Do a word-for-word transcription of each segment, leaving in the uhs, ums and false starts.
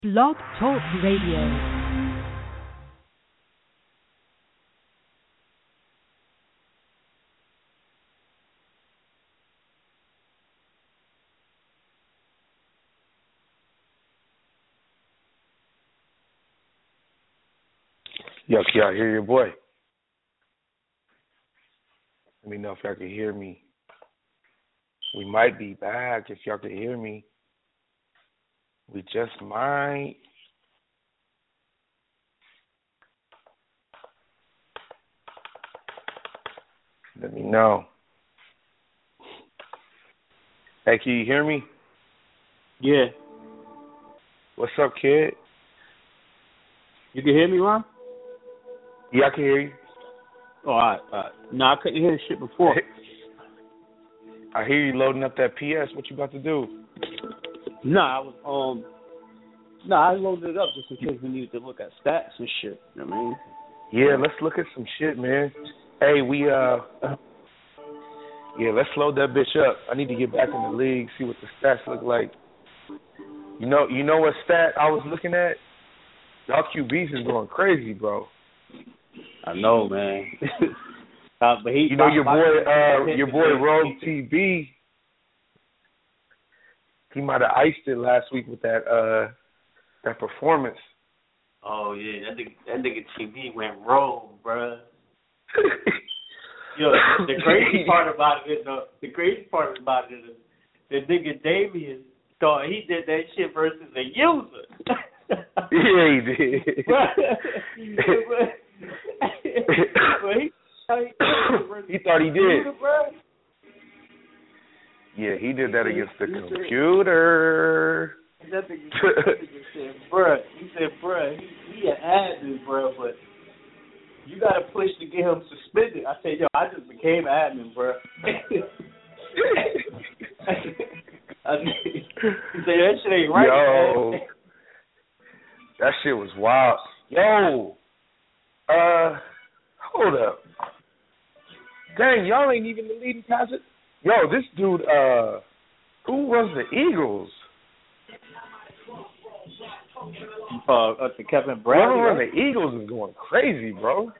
Blog Talk Radio. Yo, can y'all hear your boy? Let me know if y'all can hear me. We might be back if y'all can hear me. We just might. Let me know. Hey, can you hear me? Yeah. What's up, kid? You can hear me, Ron? Yeah, I can hear you. Oh, all right, all right. No, I couldn't hear the shit before. I hear you loading up that P S. What you about to do? No, I was, um, no, I loaded it up just in case we needed to look at stats and shit. You know what I mean? Yeah, let's look at some shit, man. Hey, we, uh, yeah, let's load that bitch up. I need to get back in the league, see what the stats look like. You know, you know what stat I was looking at? Y'all Q Bs is going crazy, bro. I know, man. uh, but he, you know your my, boy, my, uh, your boy Rogue T B. He might have iced it last week with that, uh, that performance. Oh yeah, that nigga, that nigga T B went rogue, bruh. Yo, the crazy part about it is, uh, the crazy part about it is, the nigga Damian thought he did that shit versus a user. Yeah, he did. but, but, but he, he thought he did. Yeah, he did that against the computer. That nigga said, bruh, he said, bruh, he, he an admin, bruh, but you got to push to get him suspended. I said, yo, I just became admin, bruh. I said, he said, that shit ain't right, yo, man. That shit was wild. Yo, uh, hold up. Dang, y'all ain't even the leading passer. Yo, this dude, uh, who runs the Eagles? Uh, uh to Kevin Bradley. Whoever runs the Eagles is going crazy, bro.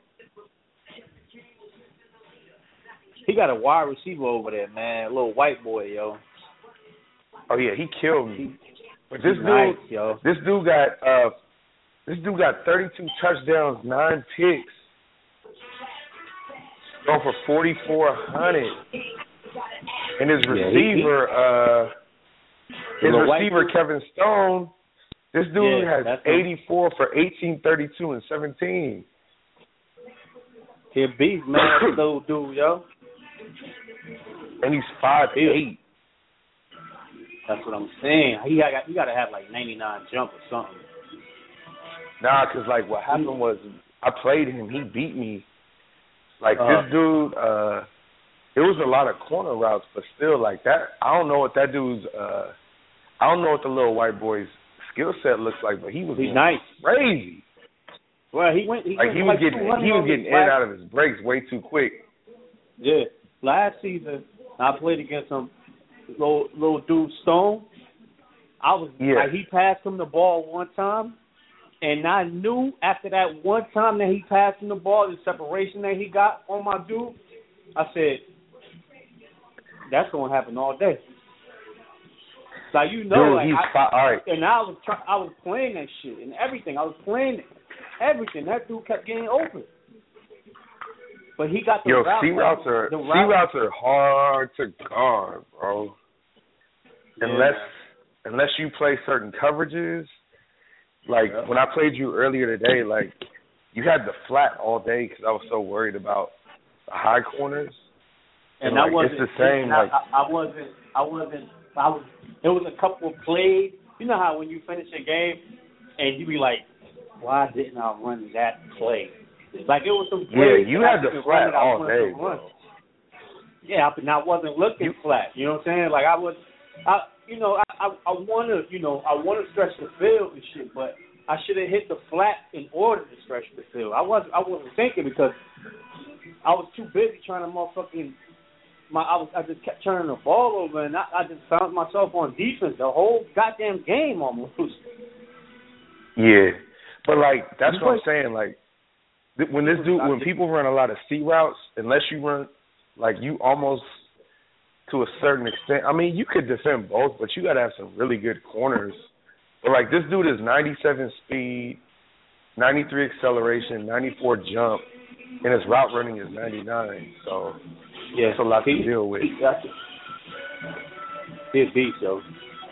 He got a wide receiver over there, man. A little white boy, yo. Oh yeah, he killed me. But this dude, nice, yo. this dude got, uh, this dude got thirty-two touchdowns, nine picks, going for forty-four hundred. And his receiver, yeah, he, he, uh, his receiver Kevin Stone, this dude yeah, has eighty-four him. For eighteen, thirty-two, and seventeen. He a beast, man. That little dude, yo. And he's five eight. That's what I'm saying. He got, he got to have like ninety-nine jump or something. Nah, because, like, what happened was I played him. He beat me. Like, uh, this dude, uh, it was a lot of corner routes, but still, like, that, I don't know what that dude's, uh, I don't know what the little white boy's skill set looks like, but he was He's nice. crazy. Well, he went, he like, went he was like getting, he was getting in and out of his breaks way too quick. Yeah. Last season, I played against him, little, little dude Stone. I was, yeah. like, he passed him the ball one time. And I knew after that one time that he passed him the ball, the separation that he got on my dude, I said, that's going to happen all day. Like, you know, Dude, like, he's I, fi- all right. and I was try- I was playing that shit and everything. I was playing everything. That dude kept getting open. But he got the Yo, route. C routes are the C route. routes are hard to guard, bro. Yeah. Unless unless you play certain coverages. Like, yeah. When I played you earlier today, like, you had the flat all day because I was so worried about the high corners. And, and I like, wasn't. It's the same. I, like I, I wasn't. I wasn't. I was. There was a couple of plays. You know how when you finish a game and you be like, why didn't I run that play? Like, it was some plays. Yeah, you had the flat all day, bro. Yeah, but I wasn't looking you, flat. You know what I'm saying? Like, I was. I. You know, I, I, I want to, you know, I want to stretch the field and shit, but I should have hit the flat in order to stretch the field. I wasn't, I wasn't thinking because I was too busy trying to motherfucking, my, I was, I just kept turning the ball over, and I, I just found myself on defense the whole goddamn game almost. Yeah, but like that's what I'm saying. Like th- when this dude, when people run a lot of C routes, unless you run like you almost to a certain extent. I mean, you could defend both, but you got to have some really good corners. But like this dude is ninety-seven speed, ninety-three acceleration, ninety-four jump, and his route running is ninety-nine. So yeah, that's a lot he, to deal with. He, He's a beast, yo.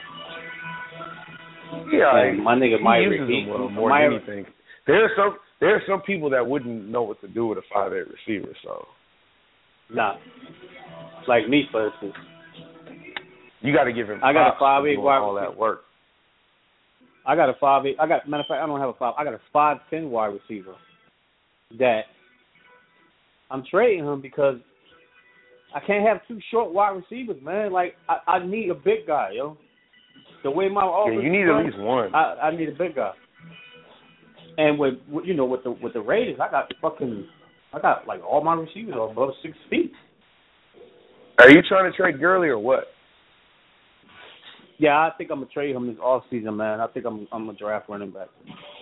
Yeah, like, my nigga he Myrick, uses he, them well more Myrick. than anything. There are some there are some people that wouldn't know what to do with a five eight receiver. So nah, like me for instance. You got to give him. I got a five eight wide all that work. I got a five eight. I got matter of fact, I don't have a five. I got a five ten wide receiver. That I'm trading him because I can't have two short wide receivers, man. Like I, I need a big guy, yo. The way my offense yeah, you need runs, at least one. I, I need a big guy. And with you know with the with the Raiders, I got fucking I got like all my receivers are above six feet. Are you trying to trade Gurley or what? Yeah, I think I'm gonna trade him this off season, man. I think I'm I'm gonna draft running back.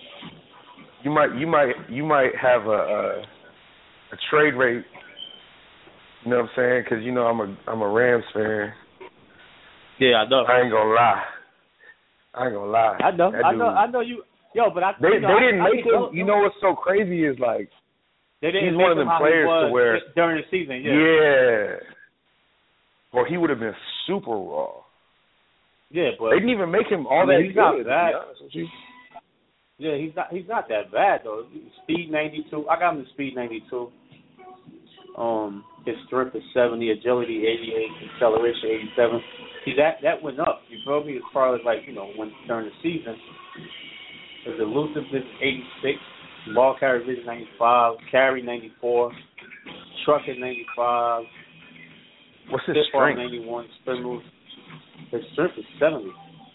You might you might you might have a a, a trade rate. You know what I'm saying? Because you know I'm a I'm a Rams fan. Yeah, I know. I ain't gonna lie. I ain't gonna lie. I know. That I dude, know. I know you. Yo, but I. They you know, they didn't I, make I him. You know what's so crazy is like they didn't he's make one of them him how players he was to where during the season. Yeah. Yeah. Or he would have been super raw. Yeah, but they didn't even make him all I mean, that he's good. Not To bad. be honest with you. Yeah, he's not. He's not that bad though. Speed ninety-two. I got him to speed ninety-two. Um, his strength is seventy, agility eighty-eight, acceleration eighty-seven. See that that went up. You feel me? As far as like you know when during the season, his elusiveness eighty-six, ball carry vision ninety-five, carry ninety-four, trucking ninety-five. What's his Stiff strength? ninety-one, spin moves. His strength is seventy.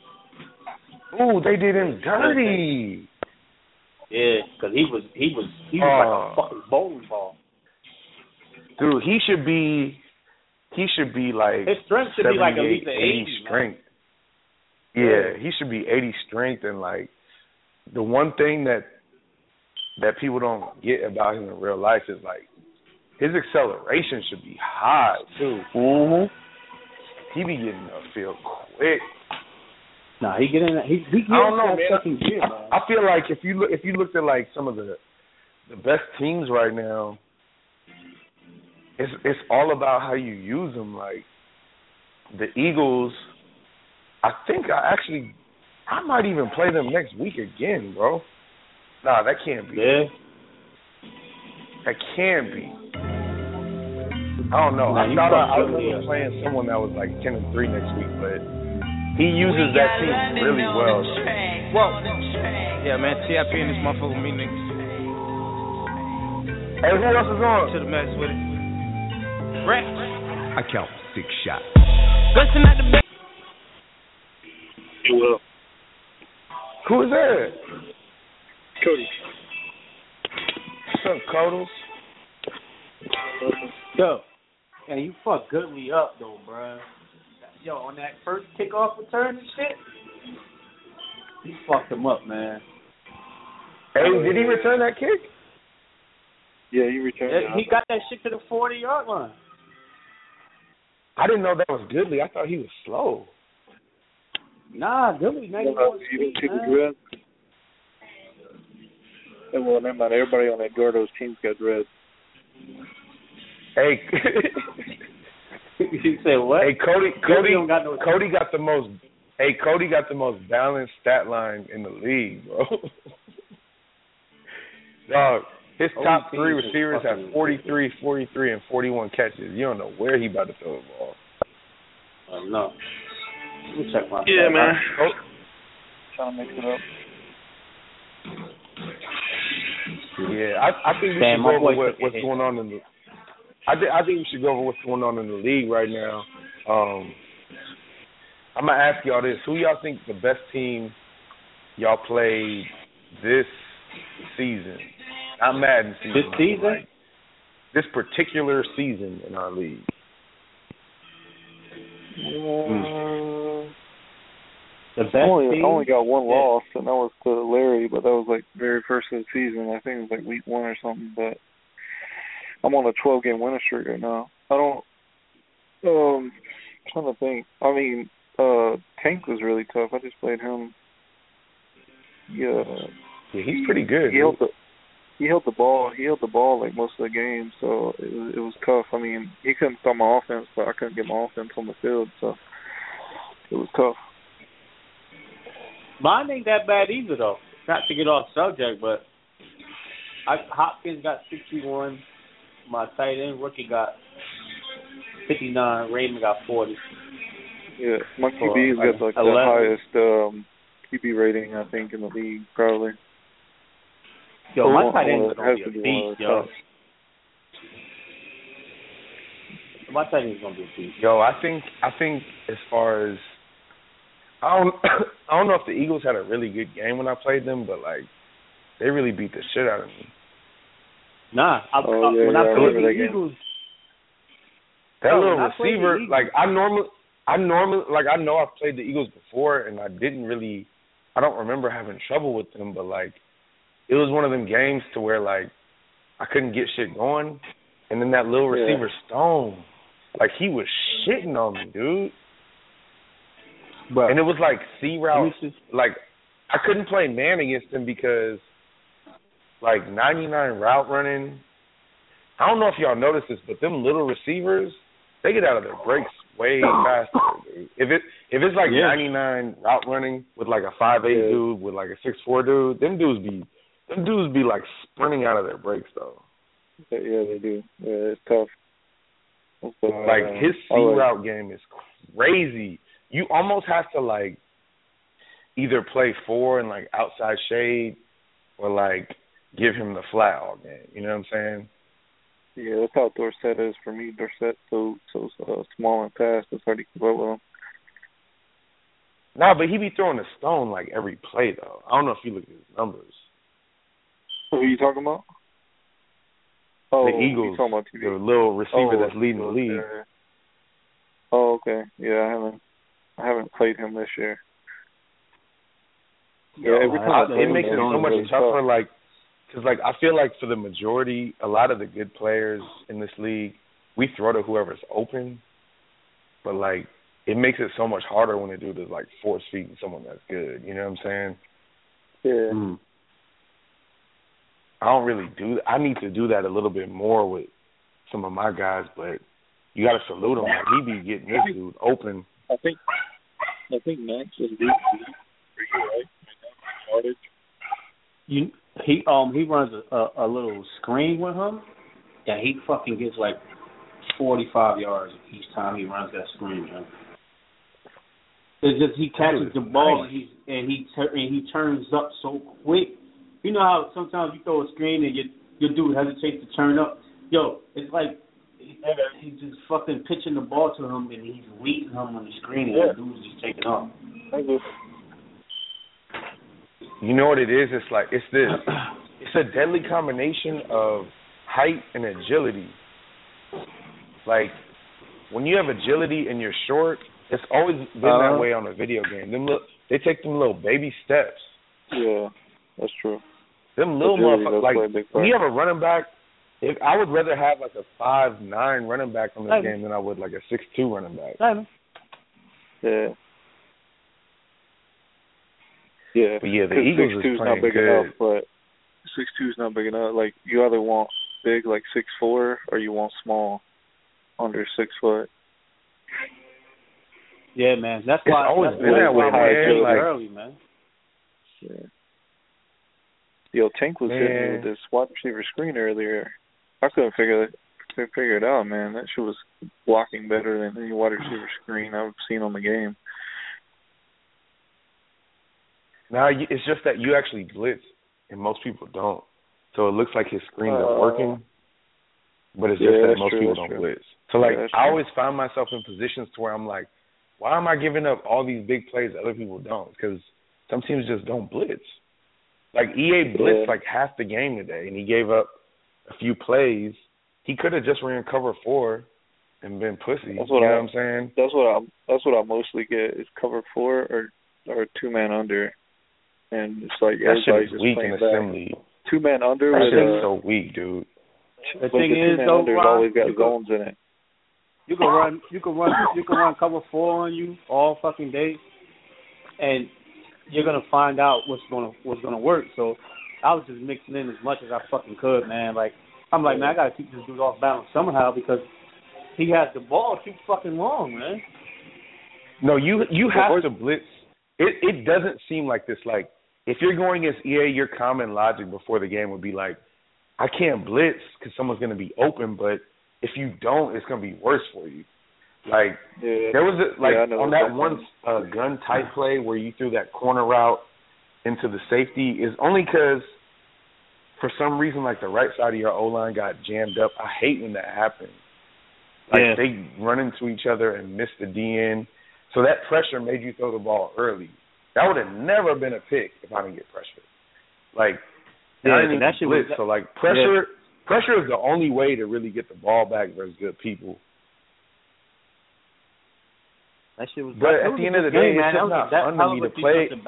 Ooh, they did him dirty. Yeah, because he was he was he was uh, like a fucking bowling ball. Dude, he should be he should be like his strength should be like at least eighty eighty strength. Man. Yeah, he should be eighty strength, and like the one thing that that people don't get about him in real life is like his acceleration should be high too. Mm-hmm. He be getting upfield quick. Nah, he get in. He he gets I don't know, that man. second gear, man. I feel like if you look if you looked at like some of the the best teams right now, it's it's all about how you use them. Like the Eagles, I think I actually I might even play them next week again, bro. Nah, that can't be. Yeah. That can be. I don't know. Nah, I you thought I, I fucked up, was yeah. playing someone that was like ten and three next week, but he uses that team really well. Well, yeah, man. T I P in this motherfucker with me, niggas. Hey, who else is on? To the mess with it. Rex. I count six shots. Listen at the back. You will. Who is that? Cody. What's up, Codals? Yo, and you fucked Goodley up though, bro. Yo, on that first kickoff return and shit, you fucked him up, man. Hey, did he return that kick? Yeah, he returned Yeah, it. he got that shit to the forty yard line. I didn't know that was Goodley. I thought he was slow. Nah, Goodley ninety-one Well, you speed, didn't see the man. dread. Hey, well, never mind. Everybody on that Gordo's team's got dread. Hey, You say what? hey, Cody, Goodley Cody, don't got no- Cody got the most. Hey, Cody got the most balanced stat line in the league, bro. Dog, his top Cody three is receivers have fucking forty-three, forty-three, and forty-one catches. You don't know where he about to throw the ball. Uh, no. Let me check my. Yeah, man. Oh, Trying to mix it up. yeah, I, I think we Damn, should my go boy over what, took a what's hit. going on in the. I, th- I think we should go over what's going on in the league right now. Um, I'm gonna ask y'all this: who y'all think the best team y'all played this season? Not Madden season. This season? Like, this particular season in our league. Mm. The best I only, team? I only got one yeah. loss, and that was to Larry, but that was like very first of the season. I think it was like week one or something. But I'm on a twelve game winning streak right now. I don't. Um, I'm trying to think. I mean, uh, Tank was really tough. I just played him. Yeah, yeah, he's pretty good. He held the he held the ball. He held the ball like most of the game, so it was, it was tough. I mean, he couldn't stop my offense, but I couldn't get my offense on the field, so it was tough. Mine ain't that bad either, though. Not to get off subject, but I, Hopkins got sixty-one. My tight end rookie got fifty-nine. Raymond got forty. Yeah, my Q B's got like the highest um, Q B rating, I think, in the league, probably. Yo, my tight end is going to be a beast, yo. Top. My tight end is going to be a beast. Yo, I think I think as far as I don't I don't know if the Eagles had a really good game when I played them, but like they really beat the shit out of me. Nah, I, oh, I, yeah, when yeah, I I played the that Eagles, that yo, little when I played the receiver, Eagles- like I normally I normally like I know I've played the Eagles before, and I didn't really I don't remember having trouble with them, but like it was one of them games to where like I couldn't get shit going, and then that little Yeah. receiver Stone, like he was shitting on me, dude. Bro, And it was like C route, let me see. like I couldn't play man against him because like ninety-nine route running. I don't know if y'all noticed this, but them little receivers, they get out of their breaks way faster, dude. If it if it's like Yeah. ninety-nine route running with like a five eight Yeah. dude with like a six four dude, them dudes be them dudes be like sprinting out of their breaks though. Yeah, they do. Yeah, it's tough. It's, uh, Like his C I like- route game is crazy. You almost have to like either play four and like outside shade or like give him the flat all game. You know what I'm saying? Yeah, that's how Dorsett is for me. Dorsett's so so uh, small and fast. It's hard to keep up with him. Nah, but he be throwing a stone like every play though. I don't know if you look at his numbers. Who are you talking about? Oh, the Eagles, you talking about T V? the little receiver oh, that's leading the league. Yeah. Oh, okay. Yeah, I haven't I haven't played him this year. Yeah, every time I I, play it him, makes it it's so much really tougher, tough. like, because like I feel like for the majority, a lot of the good players in this league, we throw to whoever's open, but like it makes it so much harder when a dude is like force feeding someone that's good. You know what I'm saying? Yeah. Mm. I don't really do. I need to do that a little bit more with some of my guys, but you got to salute him. Like he be getting this dude open. I think I think Max is deep for you, right? Yardage. You he um he runs a, a, a little screen with him, and he fucking gets like forty five yards each time he runs that screen. Man. It's just he catches the ball and he and he tur- and he turns up so quick. You know how sometimes you throw a screen and your your dude hesitates to turn up. Yo, it's like he, he's just fucking pitching the ball to him and he's leading him on the screen and Yeah. the dude's just taking off. Thank you. You know what it is? It's like it's this. It's a deadly combination of height and agility. Like when you have agility and you're short, it's always been Uh-huh. that way on a video game. Them look, they take them little baby steps. Yeah, that's true. Them little Agility motherfuckers. does play a Like big when part. you have a running back, if I would rather have like a five nine running back on this Right. game than I would like a six two running back. Yeah. Yeah. But yeah, the Because Eagles six is two's playing not big good. enough, but six two's not big enough. Like you either want big like six four or you want small under six foot. Yeah, man. That's It's why always that's been why that way, I man. played Like- early, man. Yeah. Yo, Tank was hitting me Man. with this wide receiver screen earlier. I couldn't figure it couldn't figure it out, man. That shit was blocking better than any wide receiver screen I've seen on the game. Now you- it's just that you actually blitz, and most people don't. So it looks like his screens Uh, are working, but it's yeah, just that that's most true, people that's don't true. blitz. So like Yeah, that's I true. always find myself in positions to where I'm like, why am I giving up all these big plays that other people don't? Because some teams just don't blitz. Like E A blitzed Yeah. like half the game today, and he gave up a few plays. He could have just ran cover four and been pussy. That's You what know I- what I'm saying? That's what I that's what I mostly get is cover four or or two man under, and it's like that shit everybody's is just weak playing in back. assembly. Two man under. That with, shit uh, is so weak, dude. The but thing the is, two man though, under's Ron, always got you zones in it. You can run, you can run, you can run cover four on you all fucking day, and you're gonna find out what's gonna what's gonna work. So I was just mixing in as much as I fucking could, man. Like I'm like, man, I gotta keep this dude off balance somehow because he has the ball too fucking long, man. No, you you have to blitz. It it doesn't seem like this. Like if you're going against E A, your common logic before the game would be like, I can't blitz because someone's gonna be open, but if you don't, it's gonna be worse for you. Like yeah. there was a, like yeah, on that one uh, gun type play where you threw that corner route into the safety is only because for some reason like the right side of your O line got jammed up. I hate when that happens. Like yeah. they run into each other and miss the D N. So that pressure made you throw the ball early. That would have never been a pick if I didn't get pressure. Like yeah, I didn't that shit blitz. Was, so like pressure. Yeah. Pressure is the only way to really get the ball back versus good people. That shit was. But at the end of the day, man, it's just not fun to me to play. It,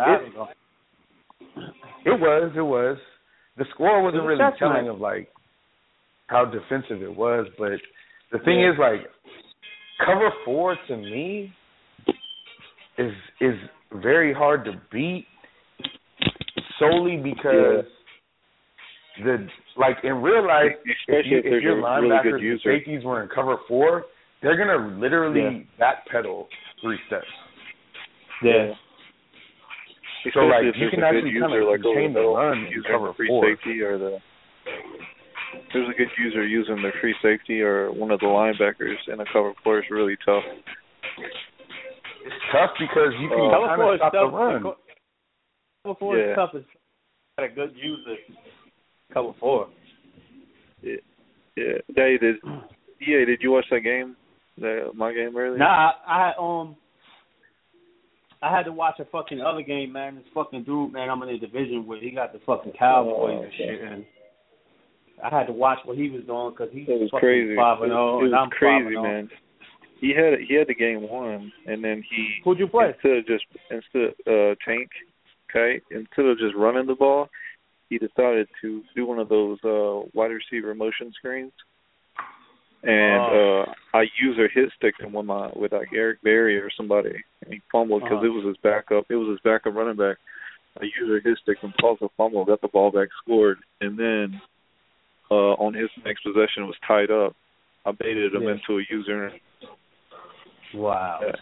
it was, it was. The score wasn't really telling of like how defensive it was, but the thing is like cover four to me is is very hard to beat solely because the like in real life, if, you, if your linebackers and safeties were in cover four, they're gonna literally yeah. backpedal three steps. Yeah. So especially like if you can a actually good kind user, of like contain the run and cover free four. Safety or the there's a good user using the free safety or one of the linebackers in a cover four is really tough. It's tough because you can uh, kind of stop the run. Cover four yeah. is tough. It's got a good user. Cover four. Yeah, yeah. Hey, did yeah? Did you watch that game? The my game earlier? Nah, I, I um, I had to watch a fucking other game, man. This fucking dude, man, I'm in the division with. He got the fucking Cowboys oh, and shit, and I had to watch what he was doing because he's it was fucking crazy. five and zero, it was and I'm crazy, five and man. He had he had the game won, and then he who'd you play? Instead of just instead uh tank, okay, instead of just running the ball, he decided to do one of those uh wide receiver motion screens. And oh. uh I used a hit stick him with my with like Eric Berry or somebody, and he fumbled because uh-huh. it was his backup. It was his backup running back. I used a hit stick and caused a fumble, got the ball back, scored, and then uh on his next possession it was tied up. I baited him yeah. into a user. Wow. Yeah.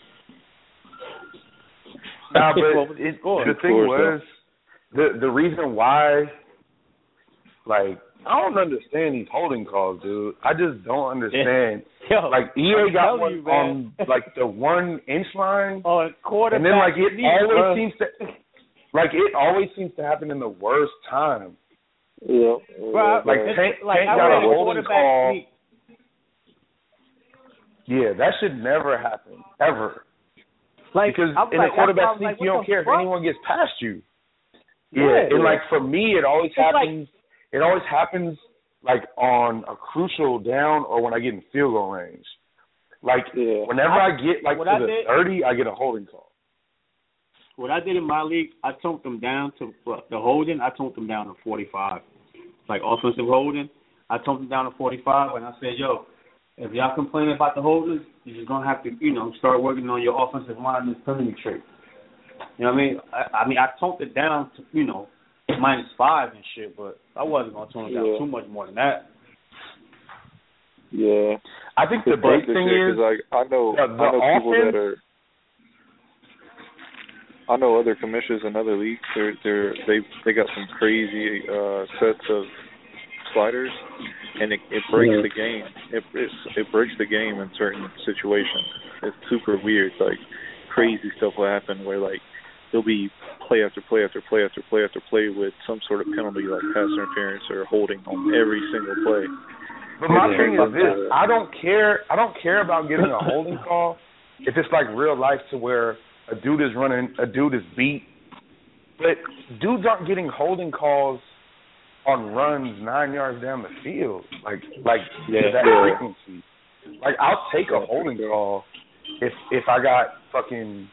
Nah, but it, the thing was the the reason why, like. I don't understand these holding calls, dude. I just don't understand. Yo, like E A got one you, on like the one inch line, oh, quarterback, and then like it sneak, always bro. seems to, like it always seems to happen in the worst time. Yeah, bro, like it's, Tank, like, Tank I got a read holding call. Sneak. Yeah, that should never happen ever. Like because in like, a quarterback sneak, like, you don't care if fuck? anyone gets past you. Yeah, Yeah, and yeah. like for me, it always it's happens. Like, it always happens. Like on a crucial down or when I get in field goal range. Like yeah. whenever I, I get like to I the did, thirty, I get a holding call. What I did in my league, I toned them down to uh, the holding. I toned them down to forty-five. Like offensive holding, I toned them down to forty-five, and I said, "Yo, if y'all complaining about the holders, you're just gonna have to, you know, start working on your offensive line and penalty trick." You know what I mean? I, I mean, I toned it down to, you know, minus five and shit, but I wasn't gonna tone it down yeah. too much more than that. Yeah, I think the, the big thing is like I know the, the I know offense, people that are. I know other commissioners in other leagues. They're they're they they got some crazy uh, sets of sliders, and it, it breaks yeah. the game. It it's, it breaks the game in certain situations. It's super weird. Like crazy stuff will happen where like there'll be play after play after play after play after play with some sort of penalty like pass interference or holding on every single play. But my yeah. thing is this: I don't care. I don't care about getting a holding call if it's like real life to where a dude is running, a dude is beat. But dudes aren't getting holding calls on runs nine yards down the field, like like yeah, that yeah. frequency. Like I'll take a holding call if if I got fucking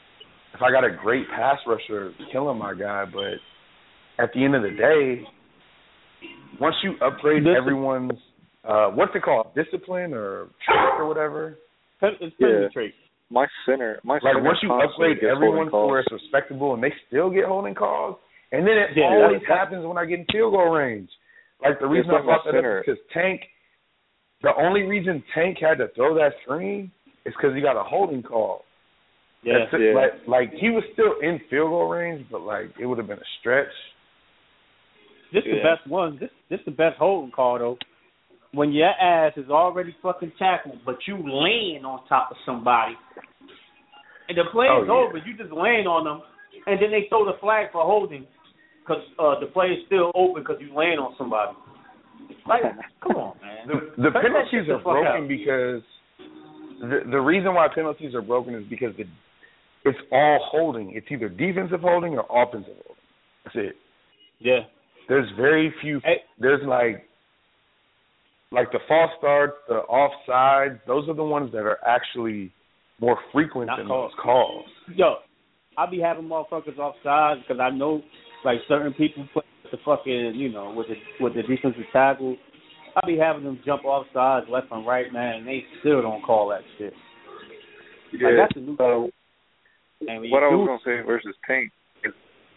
if I got a great pass rusher killing my guy, but at the end of the day, once you upgrade Dis- everyone's uh, what's it called, discipline or trait or whatever? It's yeah. trait. My center, my like center once you upgrade everyone to where it's respectable and they still get holding calls, and then it yeah, always that, that, happens when I get in field goal range. Like the reason like I brought that center. up is because Tank, the only reason Tank had to throw that screen is because he got a holding call. Yeah, That's yeah. Like, like he was still in field goal range, but like it would have been a stretch. This yeah. the best one. This this the best holding call though. When your ass is already fucking tackled, but you laying on top of somebody, and the play is oh, yeah. over, you just laying on them, and then they throw the flag for holding because uh, the play is still open because you laying on somebody. Like, come on, man. The, the penalties are broken because the the reason why penalties are broken is because the it's all holding. It's either defensive holding or offensive holding. That's it. Yeah. There's very few. Hey. There's like. Like the false starts, the offsides, those are the ones that are actually more frequent Not than calls. those calls. Yo, I be having motherfuckers offsides because I know, like, certain people put the fucking, you know, with the with the defensive tackle. I be having them jump offsides left and right, man, and they still don't call that shit. Yeah. Like, that's a new uh, and what I do, was gonna say versus Tank is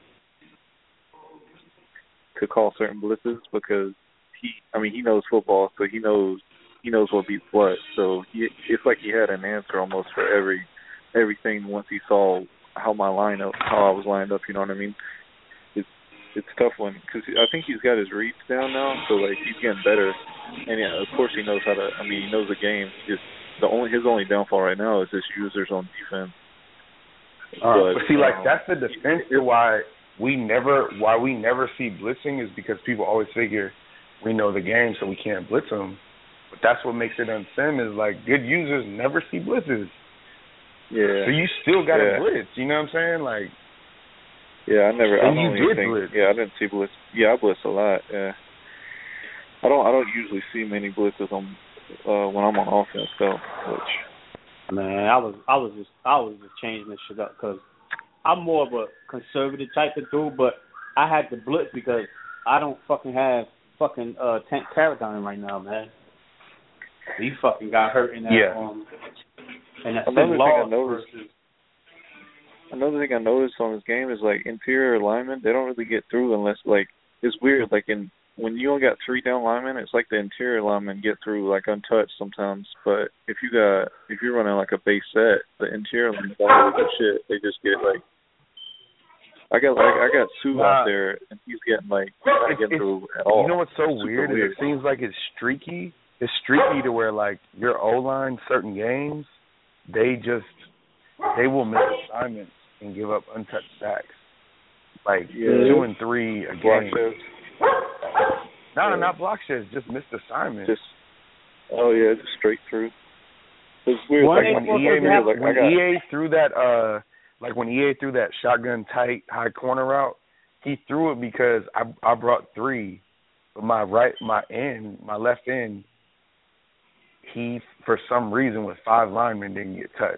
to call certain blitzes because. He, I mean, he knows football, so he knows he knows what beats what. So he, it's like he had an answer almost for every everything once he saw how my lineup, how I was lined up. You know what I mean? It's it's a tough one because I think he's got his reads down now, so like he's getting better. And yeah, of course he knows how to. I mean, he knows the game. Just the only his only downfall right now is his users on defense. Uh, but, but see, like um, that's the defense to why we never why we never see blitzing is because people always figure. We know the game, so we can't blitz them. But that's what makes it unsim is, like, good users never see blitzes. Yeah. So you still got to yeah. blitz, you know what I'm saying? Like, yeah, I never. And I you don't did think, blitz. Yeah, I didn't see blitz. Yeah, I blitz a lot, yeah. I don't I don't usually see many blitzes on uh, when I'm on offense, though, which... Man, I was I was just I was just changing this shit up because I'm more of a conservative type of dude, but I had to blitz because I don't fucking have fucking uh Tank Paradigm right now, man. He fucking got hurt in that yeah. um and that another thing I noticed versus, another thing I noticed on this game is like interior linemen, they don't really get through unless like it's weird, like in when you only got three down linemen, it's like the interior linemen get through like untouched sometimes. But if you got if you're running like a base set, the interior linemen don't really do shit. They just get like I got like I got Sue nah. out there, and he's getting like not it's, getting it's, through at all. You know what's so It's weird? weird? Is it seems like it's streaky. It's streaky to where like your O line, certain games, they just they will miss assignments and give up untouched sacks, like yeah. two and three a Block game. sheds. No, yeah. not block sheds, just missed assignments. Just oh yeah, just straight through. It's weird. One Like when when E A, E A, like, when I got, E A threw that, uh, like when E A threw that shotgun tight high corner route, he threw it because I I brought three, but my right, my end, my left end, he for some reason with five linemen didn't get touched,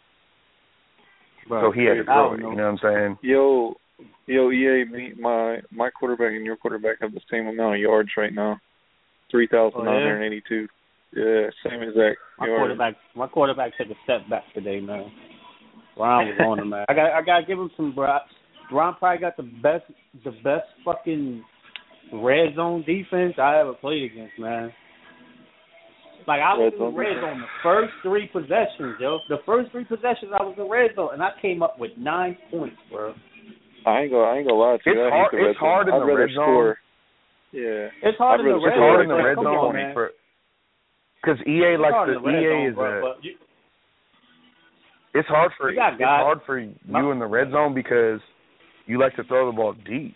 Bro, so he had to throw it. know. You know what I'm saying? yo, yo, E A, me, my my quarterback and your quarterback have the same amount of yards right now, three thousand nine hundred eighty-two. Yeah, same exact. My yards. quarterback, my quarterback took a step back today, man. Ron was on him, man. I got, I got to give him some props. Ron probably got the best, the best fucking red zone defense I ever played against, man. Like I was Red in the zone red zone the first three possessions, yo. The first three possessions I was in red zone, and I came up with nine points, bro. I ain't gonna, I ain't gonna lie to you. It's I hard. hate the red It's hard zone. in I'd the rather red zone. score. Yeah, It's hard I'd in the rather red It's zone. hard in the but red come zone on, man. for because E A It's like hard the in the red E A zone, is bro, a. but you, It's hard for You got it's guys- hard for you in the red zone because you like to throw the ball deep.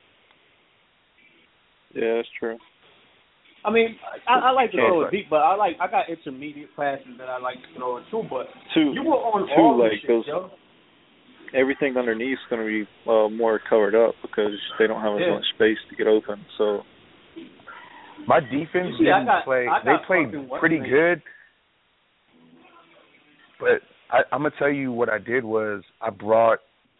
yeah, that's true. I mean, I, I like to Yeah, throw but- it deep, but I like I got intermediate passes that I like to throw it too. But Two, you were on two all like this shit, those. yo. Everything underneath is going to be uh, more covered up because they don't have as Yeah. much space to get open. So My defense You see, I didn't got- play. I They got played fucking what's pretty his name? good, but I, I'm gonna tell you what I did was I brought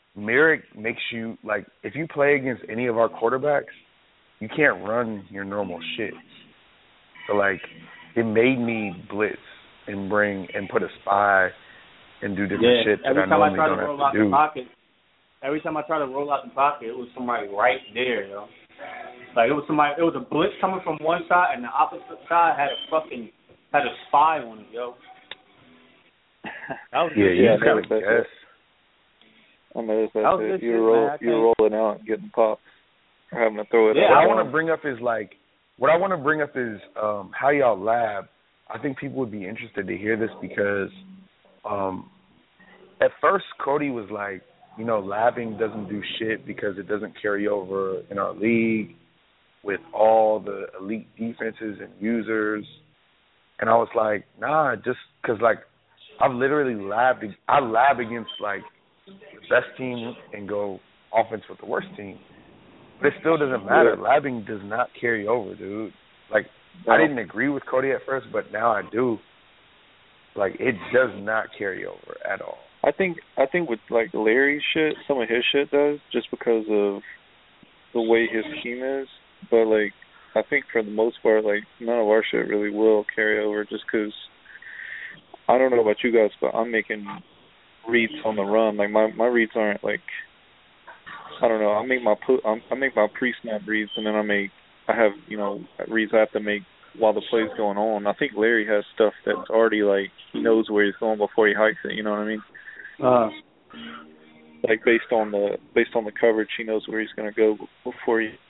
Merrick makes you, like, if you play against any of our quarterbacks, you can't run your normal shit. So, like, it made me blitz and bring and put a spy and do different yeah, shit that every I time I normally try to don't roll have out to do. the pocket, every time I try to roll out the pocket, it was somebody right there, yo. Like, it was somebody, it was a blitz coming from one side, and the opposite side had a fucking, had a spy on it, yo. That was yeah, good. you Yeah, just gotta I noticed that guess. shit. I noticed that That was shit. good You shit, roll, man. I you can't- rolling out and getting popped, or having to throw it. Yeah, out. What I want to bring up is, like, what I want to bring up is um, how y'all lab. I think people would be interested to hear this because um, at first Cody was like, you know, labbing doesn't do shit because it doesn't carry over in our league with all the elite defenses and users. And I was like, nah, just because, like, I've literally labbed, I lab against, like, the best team and go offense with the worst team. But it still doesn't matter. Yeah. Labbing does not carry over, dude. Like, No. I didn't agree with Cody at first, but now I do. Like, it does not carry over at all. I think I think with like Larry's shit, some of his shit does just because of the way his scheme is. But like, I think for the most part, like none of our shit really will carry over, just because I don't know about you guys, but I'm making reads on the run. Like my my reads aren't like, I don't know. I make my put I make my pre-snap reads, and then I make I have you know reads I have to make while the play's going on. I think Larry has stuff that's already like he knows where he's going before he hikes it. You know what I mean? Uh, Like based on the based on the coverage, he knows where he's going to go before he.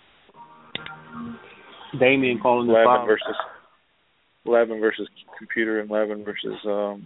Damien calling the Lavin foul. versus Lavin versus computer and Lavin versus um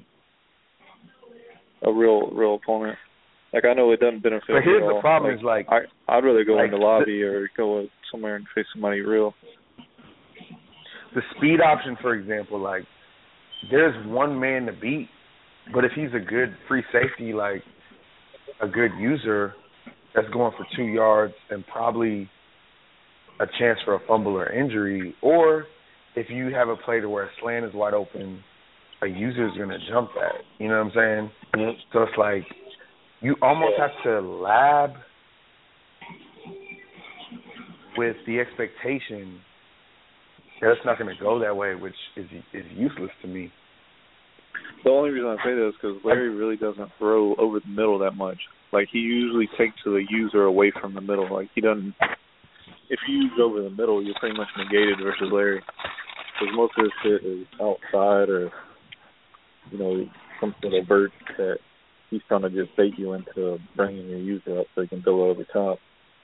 a real real opponent. Like I know it doesn't benefit. But here's me at the all. problem like, is, like, I I'd rather go like in the lobby or go somewhere and face somebody real. the speed option, for example, like, there's one man to beat, but if he's a good free safety, like a good user that's going for two yards and probably a chance for a fumble or injury, or if you have a play to where a slant is wide open, a user's going to jump that. You know what I'm saying? Yep. So it's like you almost have to lab with the expectation that it's not going to go that way, which is is useless to me. The only reason I say that is because Larry really doesn't throw over the middle that much. Like he usually takes the user away from the middle. Like he doesn't. If you use over the middle, you're pretty much negated versus Larry, because most of his shit is outside or you know some sort of vert that he's trying to just bait you into bringing your user up so he can throw it over the top.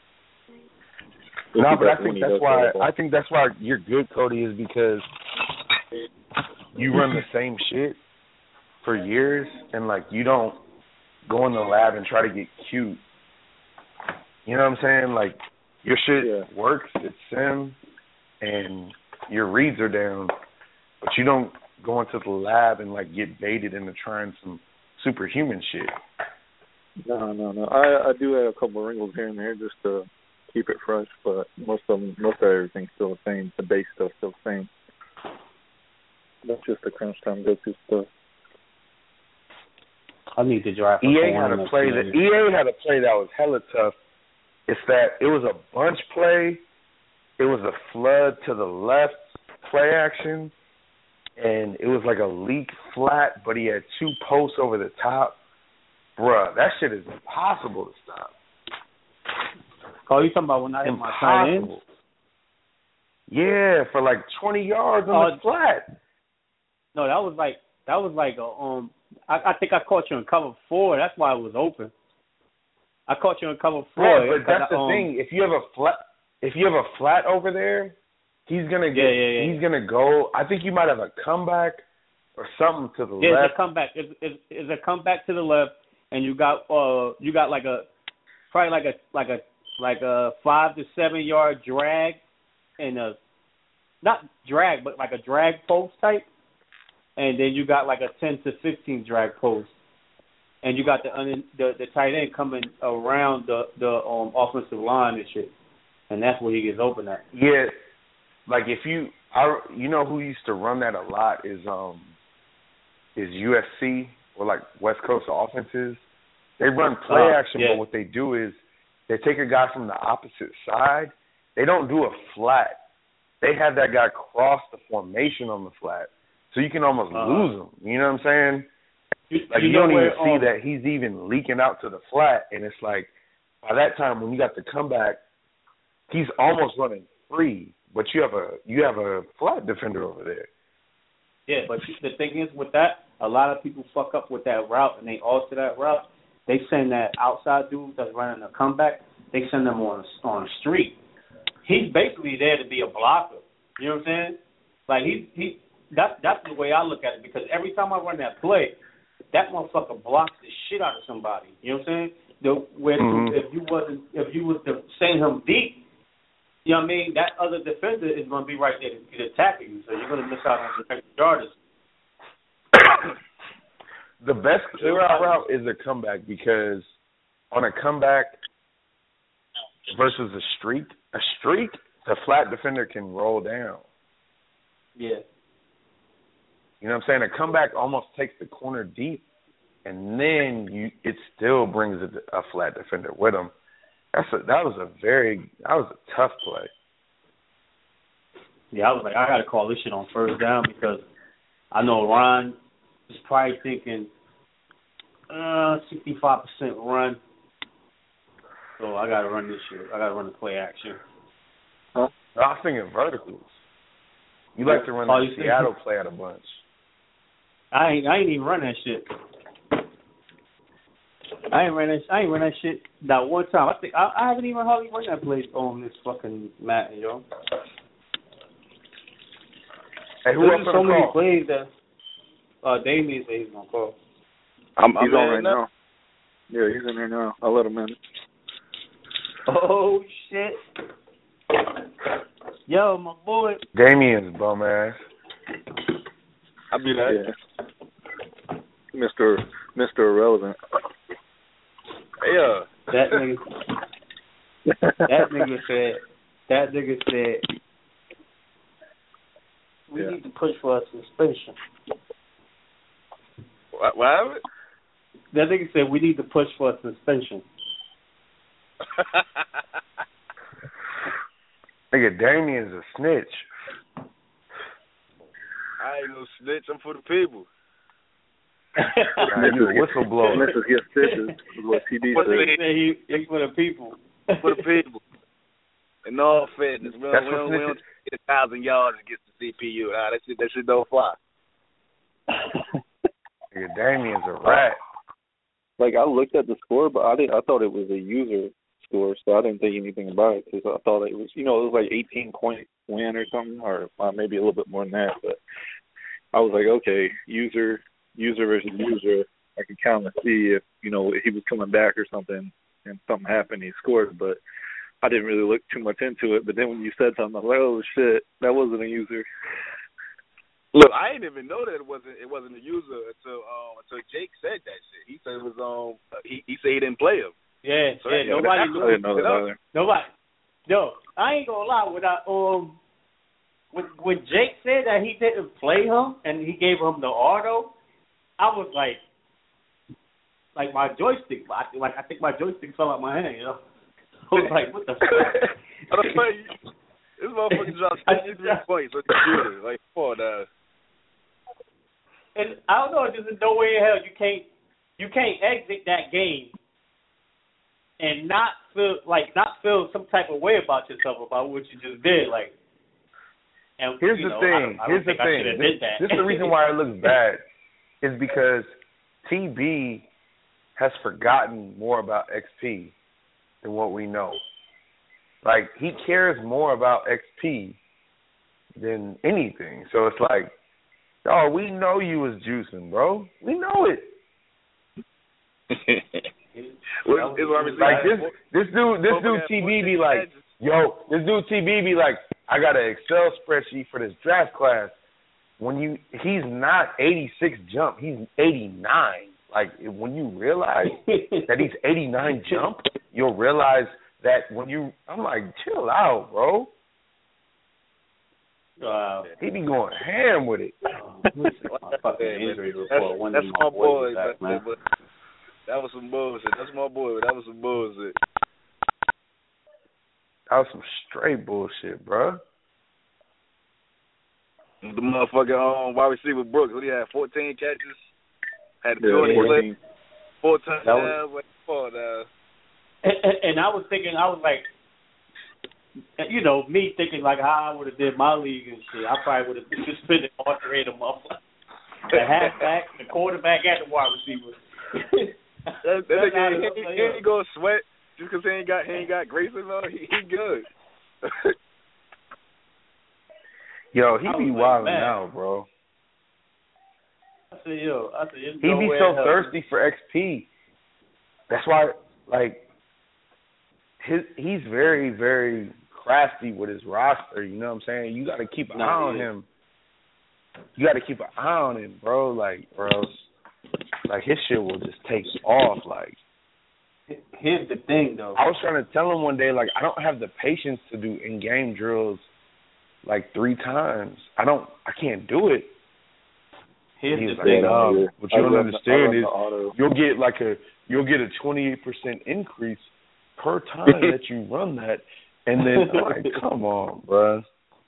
No, but I When think he that's does why throw the ball. I think that's why you're good, Cody, is because you run the same shit for years, and like you don't go in the lab and try to get cute. You know what I'm saying? Like your shit Yeah. works, it's sim, and your reads are down, but you don't go into the lab and like get baited into trying some superhuman shit. No, no, no. I I do have a couple of wrinkles here and there just to keep it fresh, but most of them, most of everything's still the same. The base stuff's still the same. That's just the crunch time go-to stuff. I need to drive. E A had a play that E A had a play that was hella tough. It's that it was a bunch play, it was a flood to the left play action, and it was like a leak flat, but he had two posts over the top. Bruh, that shit is impossible to stop. Oh, you talking about when I hit my tight end? Impossible. Yeah, for like twenty yards on Oh, the flat. No, that was like that was like a um. I, I think I caught you in cover four. That's why it was open. I caught you in cover four. Right, but that's I, the um, thing. If you have a flat, if you have a flat over there, he's gonna get. Yeah, yeah, yeah. He's gonna go. I think you might have a comeback or something to the Yeah, left. it's a comeback. It's, it's, it's a comeback to the left, and you got uh you got like a probably like a like a like a five to seven yard drag, and a not drag but like a drag post type, and then you got like a ten to fifteen drag post, and you got the the, the tight end coming around the the um offensive line and shit, and that's where he gets open at. Yeah, like if you, I, you know who used to run that a lot is um is U S C or like West Coast offenses. They run play uh, action, yeah. but what they do is they take a guy from the opposite side. They don't do a flat. They have that guy cross the formation on the flat, so you can almost uh, lose him. You know what I'm saying? You, like you, you know don't where, even see um, that he's even leaking out to the flat, and it's like by that time when you got the comeback, he's almost running free, but you have a you have a flat defender over there. Yeah, but the thing is with that, a lot of people fuck up with that route and they alter that route. They send that outside dude that's running a comeback. They send them on a, on a street. He's basically there to be a blocker. You know what I'm saying? Like he he that's that's the way I look at it, because every time I run that play, that motherfucker blocks the shit out of somebody. You know what I'm saying? The where mm-hmm. if you wasn't if you was to send him deep, you know what I mean, that other defender is gonna be right there to, to attack you, so you're gonna miss out on defensive yardage. The best clear out route is a comeback, because on a comeback versus a streak, a streak, the flat defender can roll down. Yeah. You know what I'm saying? A comeback almost takes the corner deep, and then you it still brings a, a flat defender with him. That's a, that was a very that was a tough play. Yeah, I was like, I got to call this shit on first down, because I know Ron is probably thinking uh, sixty-five percent run. So I got to run this shit. I got to run the play action. Huh? I was thinking verticals. You like to run oh, the Seattle play at a bunch. I ain't I ain't even run that shit. I ain't run that. I ain't run that shit that one time. I think I, I haven't even hardly run that play on this fucking mat, yo. Hey, who There's else so on the many call? plays that uh, Damien said he's gonna call. I'm, I'm He's on in right now? now. Yeah, he's in there now. I'll let him in. Oh shit! Yo, my boy. Damien's bum ass. I'll be there. Yeah. Mister Mister Irrelevant. Yeah. That nigga. that nigga said. That nigga said. We Yeah. need to push for a suspension. What, what happened? That nigga said we need to push for a suspension. Nigga, Damien's a snitch. I ain't no snitch. I'm for the people. Nah, you a whistleblower. Missus Get Stitches is what T D What said. He said he, he's for the people. For the people. In all fairness, we don't, That's we what don't, we don't snitches- get a thousand yards against the C P U. Nah, that shit, that shit don't fly. Nigga, Damien's a rat. Like, I looked at the score, but I didn't. I thought it was a user score, so I didn't think anything about it, because I thought it was, you know, it was like eighteen point win or something, or uh, maybe a little bit more than that. But I was like, okay, user, user versus user. I could count and see if, you know, he was coming back or something, and something happened, he scored. But I didn't really look too much into it. But then when you said something, I was like, oh shit, that wasn't a user. Look, I didn't even know that it wasn't it wasn't a user until um, until Jake said that shit. He said it was um he he said he didn't play him. Yeah, So yeah. that- Nobody I knew. didn't know that either. Nobody. No, I ain't gonna lie. When I um, when when Jake said that he didn't play him and he gave him the auto, I was like, like my joystick. I, like I think my joystick fell out my hand. You know, I was like, what the fuck? I don't know, you- this motherfucker dropped sixty-three points on the computer. Like, come on, now. And I don't know. There's no way in hell you can't you can't exit that game and not feel like not feel some type of way about yourself about what you just did. Like, and Here's you the know, thing. I, I Here's the think I thing. should have This, did that. this is the reason why it looks bad, is because T B has forgotten more about X P than what we know. Like, he cares more about X P than anything. So it's like, oh, we know you was juicing, bro. We know it. Well, it's what I'm Like saying. this, this dude, this dude T B be like, yo, this dude T B be like, I got an Excel spreadsheet for this draft class. When you, he's not eighty-six jump, he's eighty-nine. Like, when you realize that he's eighty-nine jump, you'll realize that when you, I'm like, chill out, bro. Wow. He be going ham with it. My fucking injury report. One That's of my my boys boy. is back, But, man. but That was some bullshit. That's my boy, but that was some bullshit. That was some straight bullshit, bro. The motherfucking um, wide receiver Brooks, what he had, fourteen catches, had a Yeah, Jordan fourteen. clip, four touchdowns, what four now? And, and, and I was thinking, I was like, you know, me thinking like how I would have did my league and shit. I probably would have suspended all three of them motherfuckers. The halfback, the quarterback, and the wide receiver. that, that nigga, he, he, he ain't gonna sweat just because he ain't got he ain't got Grayson on. He, he good. Yo, he be like, wilding man. out, bro. I said, yo, I said, He be so thirsty for X P. That's why, like, his he's very, very crafty with his roster. You know what I'm saying? You got to keep an No, eye on he is. him. You got to keep an eye on him, bro. Like, or else, like, his shit will just take off. Like, here's the thing, though. I was trying to tell him one day, like, I don't have the patience to do in-game drills like three times. I don't. I can't do it. Here's He was the like, thing. no, Yeah. what you I don't run the- I understand run is the auto. you'll get like a you'll get a twenty-eight percent increase per time that you run that, and then I'm like, come on, bruh.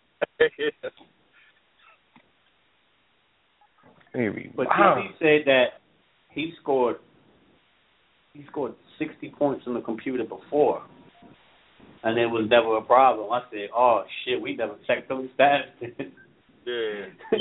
Maybe. But Wow. T V said that he scored he scored sixty points on the computer before, and it was never a problem. I said, oh shit, we never checked those stats. Yeah.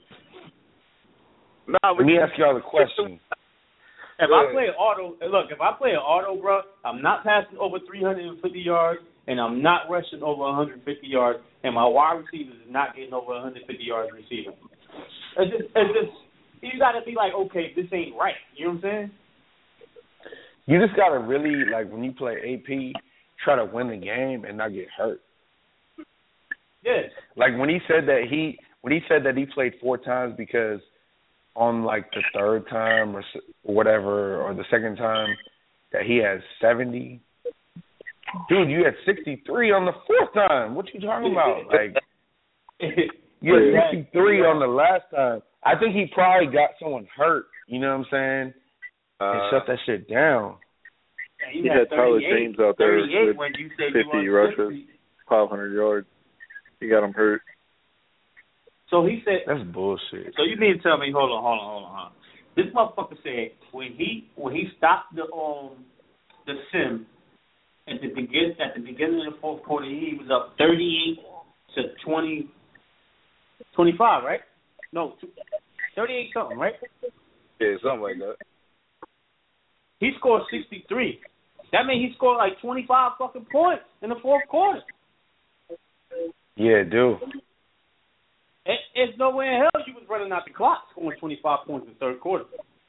Nah, Let me ask y'all a question. If I play auto, look, if I play an auto, bro, I'm not passing over three hundred fifty yards, and I'm not rushing over one hundred fifty yards, and my wide receivers is not getting over one hundred fifty yards receiving. It's just, it's just, you got to be like, okay, this ain't right. You know what I'm saying? You just gotta really, like, when you play A P, try to win the game and not get hurt. Yeah. Like when he said that he when he said that he played four times because on like the third time or s- whatever, or the second time that he has seventy. Dude, you had sixty-three on the fourth time. What you talking about? Like, you had sixty-three on the last time. I think he probably got someone hurt. You know what I'm saying? And Uh, shut that shit down. Yeah, He had Tyler James out there with when you said fifty you were rushes, five hundred yards. He got him hurt. So he said. That's bullshit. So you mean to tell me? Hold on, hold on, hold on. Hold on. This motherfucker said when he when he stopped the um the sim at the begin at the beginning of the fourth quarter, he was up thirty-eight to twenty, twenty-five, right? No, thirty-eight something, right? yeah, something like that. He scored sixty-three. That means he scored like twenty-five fucking points in the fourth quarter. Yeah, dude. It, it's no way in hell you was running out the clock scoring twenty-five points in the third quarter.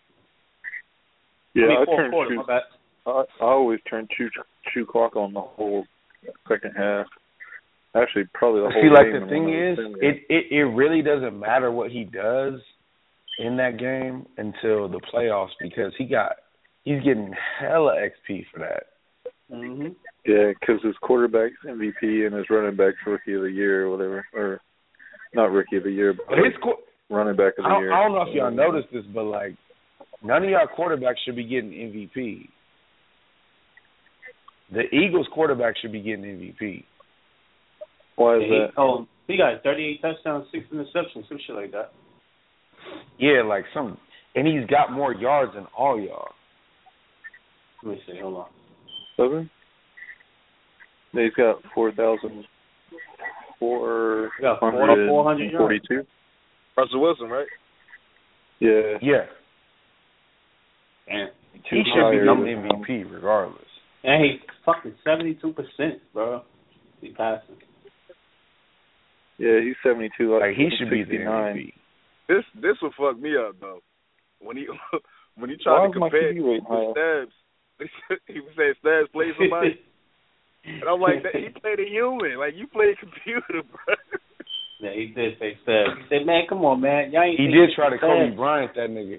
Yeah, I mean, I, fourth turned quarter, two, my bad. I, I always turn two two clock on the whole second half. Actually, probably the whole See, like game. the thing is, it, it it really doesn't matter what he does in that game until the playoffs because he got he's getting hella X P for that. Mm-hmm. Yeah, because his quarterback's M V P and his running back's rookie of the year or whatever, or not rookie of the year, but But his qu- running back of the I, year. I don't know if y'all noticed this, but like none of y'all quarterbacks should be getting M V P. The Eagles quarterback should be getting M V P. Why is He, that? oh, he got thirty-eight touchdowns, six interceptions, some shit like that. Yeah, like some, and he's got more yards than all y'all. Let me see. Hold on. Seven? Yeah, he's got four thousand four hundred forty-two. Russell Wilson, right? Yeah. Yeah, And he should be higher getting than M V P regardless. and he's fucking seventy-two percent, bro. He passing. Yeah, he's seventy-two. Like he should be the sixty-nine. M V P. This this will fuck me up though. When he when he Why tried is to my compare Q B rate higher? Stabs, he was saying Stabs played somebody, and I'm like, he played a human. Like you played a computer, bro. Yeah, he did say Stabs. He said, "Man, come on, man, y'all ain't." He thinking did try to Stabs." Kobe Bryant that nigga.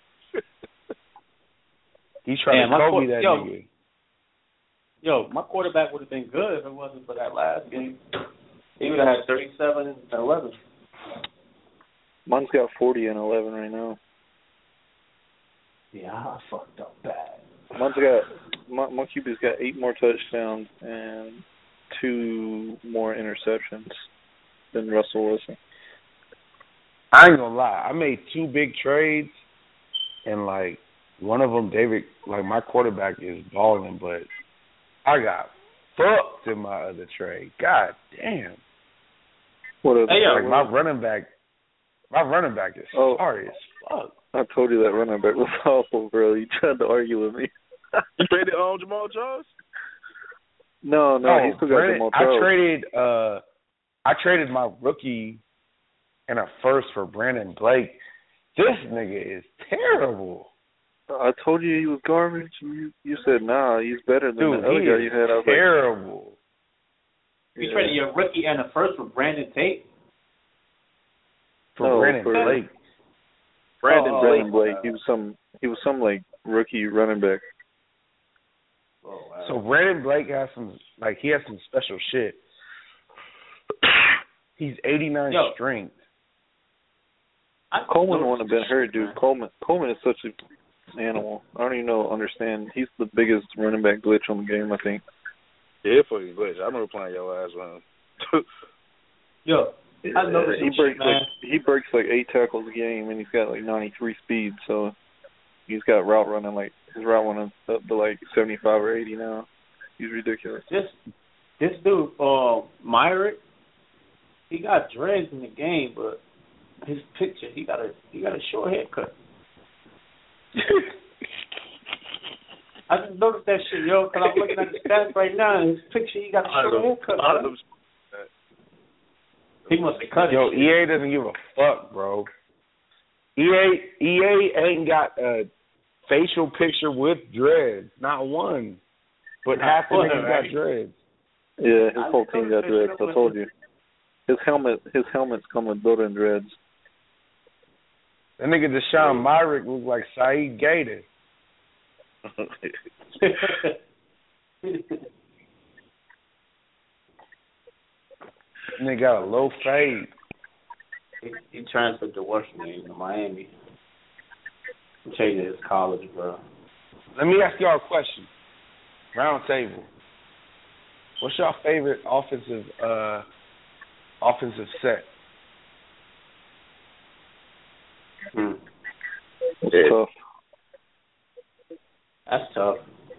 He tried Damn, to my Kobe qu- that yo. nigga. Yo, my quarterback would have been good if it wasn't for that last game. He would have had thirty-seven and eleven. Mine's got forty and eleven right now. Yeah, I fucked up bad. Mine's got my, my Q B's got eight more touchdowns and two more interceptions than Russell Wilson. I ain't gonna lie. I made two big trades, and like one of them, David, like my quarterback is balling, but I got fucked in my other trade. God damn. What are Hey, yo, Like my running back, my running back is Oh. sorry as fuck. I told you that running back was awful, bro. You tried to argue with me. You traded um, Jamal Charles? No, no, Oh, he still got Brandon, Jamal I Charles. traded, uh, I traded my rookie and a first for Brandon Blake. This nigga is terrible. I told you he was garbage. You you said nah, he's better than Dude, the other he guy is you had. I was terrible. You Yeah. traded your rookie and a first for Brandon Tate? For No, Brandon for- Blake. Brandon Oh, Blake. Brandon Blake. He was some he was some like rookie running back. Oh, wow. So Brandon Blake has some, like, he has some special shit. He's eighty-nine Yo. strength. I Coleman noticed wouldn't have been this hurt, shit, dude. man. Coleman Coleman is such an animal. I don't even know understand. He's the biggest running back glitch on the game, I think. Yeah, fucking glitch. I remember playing your ass man. Yo, I noticed he some breaks shit, man. like he breaks like eight tackles a game, and he's got like ninety-three speed. So he's got route running like his route running up to like seventy-five or eighty now. He's ridiculous. This this dude, uh, Myrick, he got dreads in the game, but his picture, he got a he got a short haircut. I just noticed that shit, yo, because I'm looking at the stats right now, and his picture, he got a short haircut. A lot of bro. them. He must have cut it. Yo, E A doesn't give a fuck, bro. E A E A ain't got a facial picture with dreads, not one. But Not half the one, niggas right? got dreads. Yeah, his I whole just team got noticed that dreads. shit I up told with- you. His helmet, his helmets come with built-in dreads. That nigga Deshaun Myrick look like Saeed Gator. Nigga got a low fade. he, he transferred to Washington to Miami. He changed his college, bro. Let me ask y'all a question. Round table. What's your favorite offensive uh offensive set? Hmm. It's Yeah. tough. That's tough.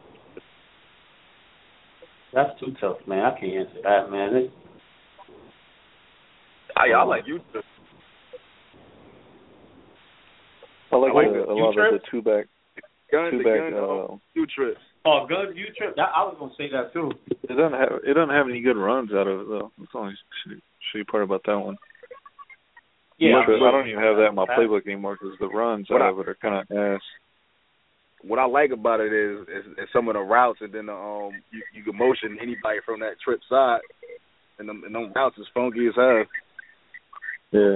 That's too tough, man. I can't answer that, man. It, I, I like you. too. I like, I like the, the a lot U-Trip. of the two-back, Gun, the two-back. gun, Uh, two trips. oh, good. You trip. That, I was gonna say that too. it doesn't have it doesn't have any good runs out of it though. That's the only shitty, shitty part about that one. Yeah, But I'm I don't even have that in my Pass. playbook anymore because the runs What out I- of it are kind of ass. What I like about it is, is, is some of the routes, and then the, um you, you can motion anybody from that trip side, and them, and them routes is funky as hell. Yeah.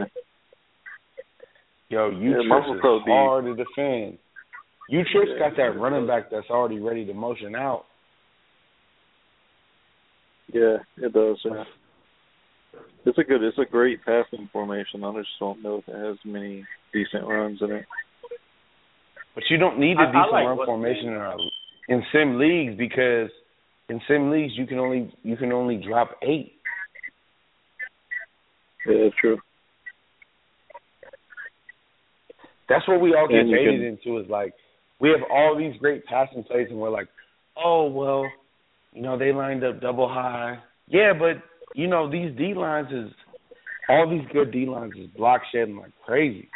Yo, Yeah, U-Trips Marvel is Pro D. hard to defend. U-Trips Yeah. got that running back that's already ready to motion out. Yeah, it does. Yeah. It's a good, it's a great passing formation. I just don't know if it has many decent runs in it. But you don't need a I- I decent like run what's formation name. in, our, in sim leagues because in sim leagues you can only you can only drop eight. Yeah, it's true. That's what we all get And you baited can- into is like we have all these great passing plays and we're like, oh well, you know they lined up double high. Yeah, but you know these D lines is all these good D lines is block shedding like crazy.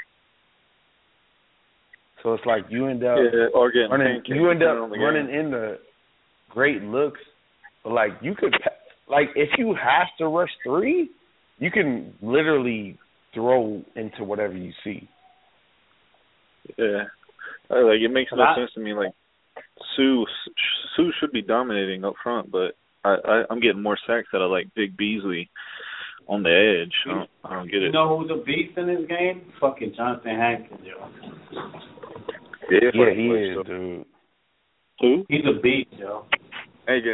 So it's like you end up Yeah, or getting running, pancaked you end up on the running game. into great looks, but like you could, like if you have to rush three, you can literally throw into whatever you see. Yeah, I, like it makes no I- sense to me. Like Sue, Sue should be dominating up front, but I, I I'm getting more sacks out of like Big Beasley on the edge. I don't, I don't get You it. know who's a beast in this game? Fucking Jonathan Hankins, yo. Yeah, Yeah, fucking he glitch, is, though. dude. Who? He's a beast, yo. Hankins.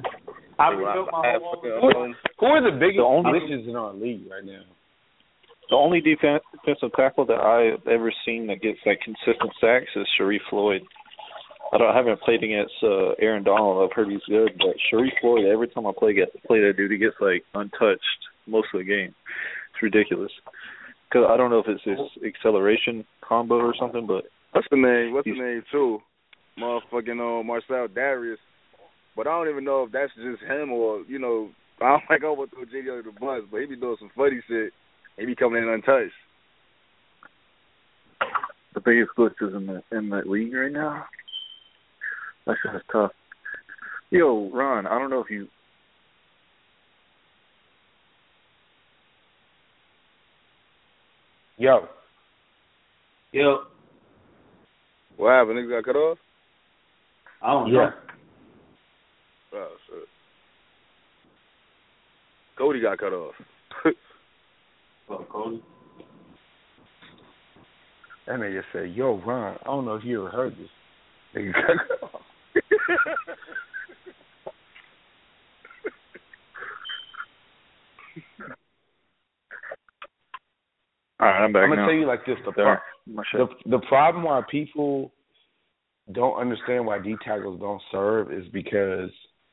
I Hey, rebuilt I- my I whole fucking, Who, um, who are the biggest The only- glitches in our league right now? The only defen- defensive tackle that I've ever seen that gets like consistent sacks is Sharif Floyd. I don't I haven't played against uh, Aaron Donald. I've heard he's good, but Sharif Floyd, every time I play get play that dude, he gets like untouched most of the game. It's ridiculous. Cause I don't know if it's his acceleration combo or something, but what's the name? What's the name too? Motherfucking uh, Marcel Darius. But I don't even know if that's just him or you know. I don't like over through J D under the bus, but he be doing some funny shit. He be coming in untouched. The biggest glitches in the in the league right now. That shit is tough. Yo, Ron, I don't know if you. Yo. Yo. What happened? Niggas got cut off? I don't yeah. know. Oh, shit. Cody got cut off. Oh, Cody. That nigga said, yo, Ron, I don't know if you ever heard this. Nigga got cut off. All right, I'm back I'm gonna now. tell you like this: the, pro- the the problem why people don't understand why D tackles don't serve is because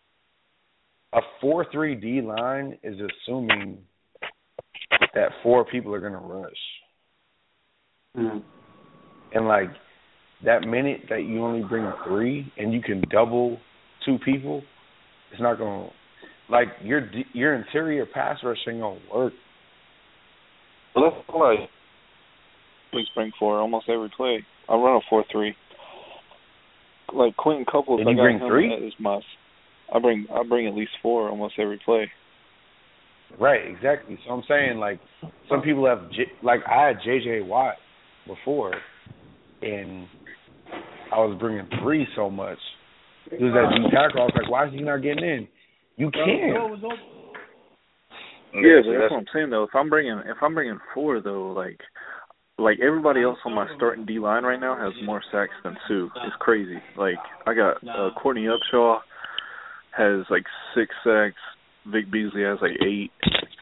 a four three D line is assuming that four people are gonna rush, mm. and like that minute that you only bring three and you can double two people, it's not gonna like your your interior pass rush ain't gonna work. Well, that's like we spring for almost every play. I run a four three. Like Quentin Couples, and I you got bring him three? as my. I bring I bring at least four almost every play. Right, exactly. So I'm saying like some people have J, like I had J J Watt before, and I was bringing three so much. He was at D tackle. I was like, why is he not getting in? You can't. Yeah, but that's what I'm saying though. If I'm bringing if I'm bringing four though, like like everybody else on my starting D line right now has more sacks than Sue. It's crazy. Like I got uh, Courtney Upshaw has like six sacks. Vic Beasley has like eight,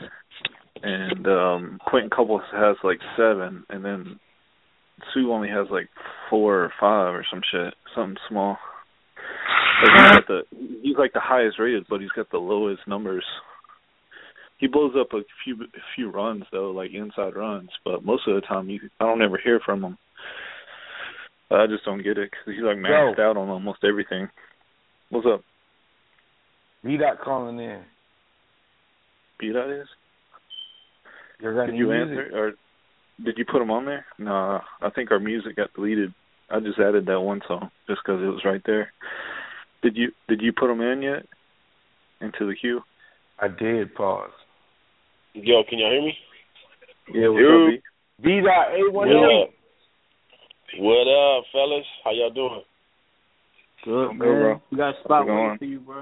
and um, Quentin Couples has like seven, and then Sue only has like four or five or some shit, something small. Like he's got the he's like the highest rated, but he's got the lowest numbers. He blows up a few a few runs though, like inside runs, but most of the time you, I don't ever hear from him. I just don't get it because he's like maxed Yo. out on almost everything. What's up? B-Dot calling in. B-Dot is? Did you music? answer or did you put him on there? No, I think our music got deleted. I just added that one song just because it was right there. Did you did you put him in yet? Into the queue? I did. Pause. Yo, can y'all hear me? Yeah, what's up, B? B-Dot A one. What up? What up, fellas? How y'all doing? Good, I'm man. good, bro. We got a spot waiting for you, bro.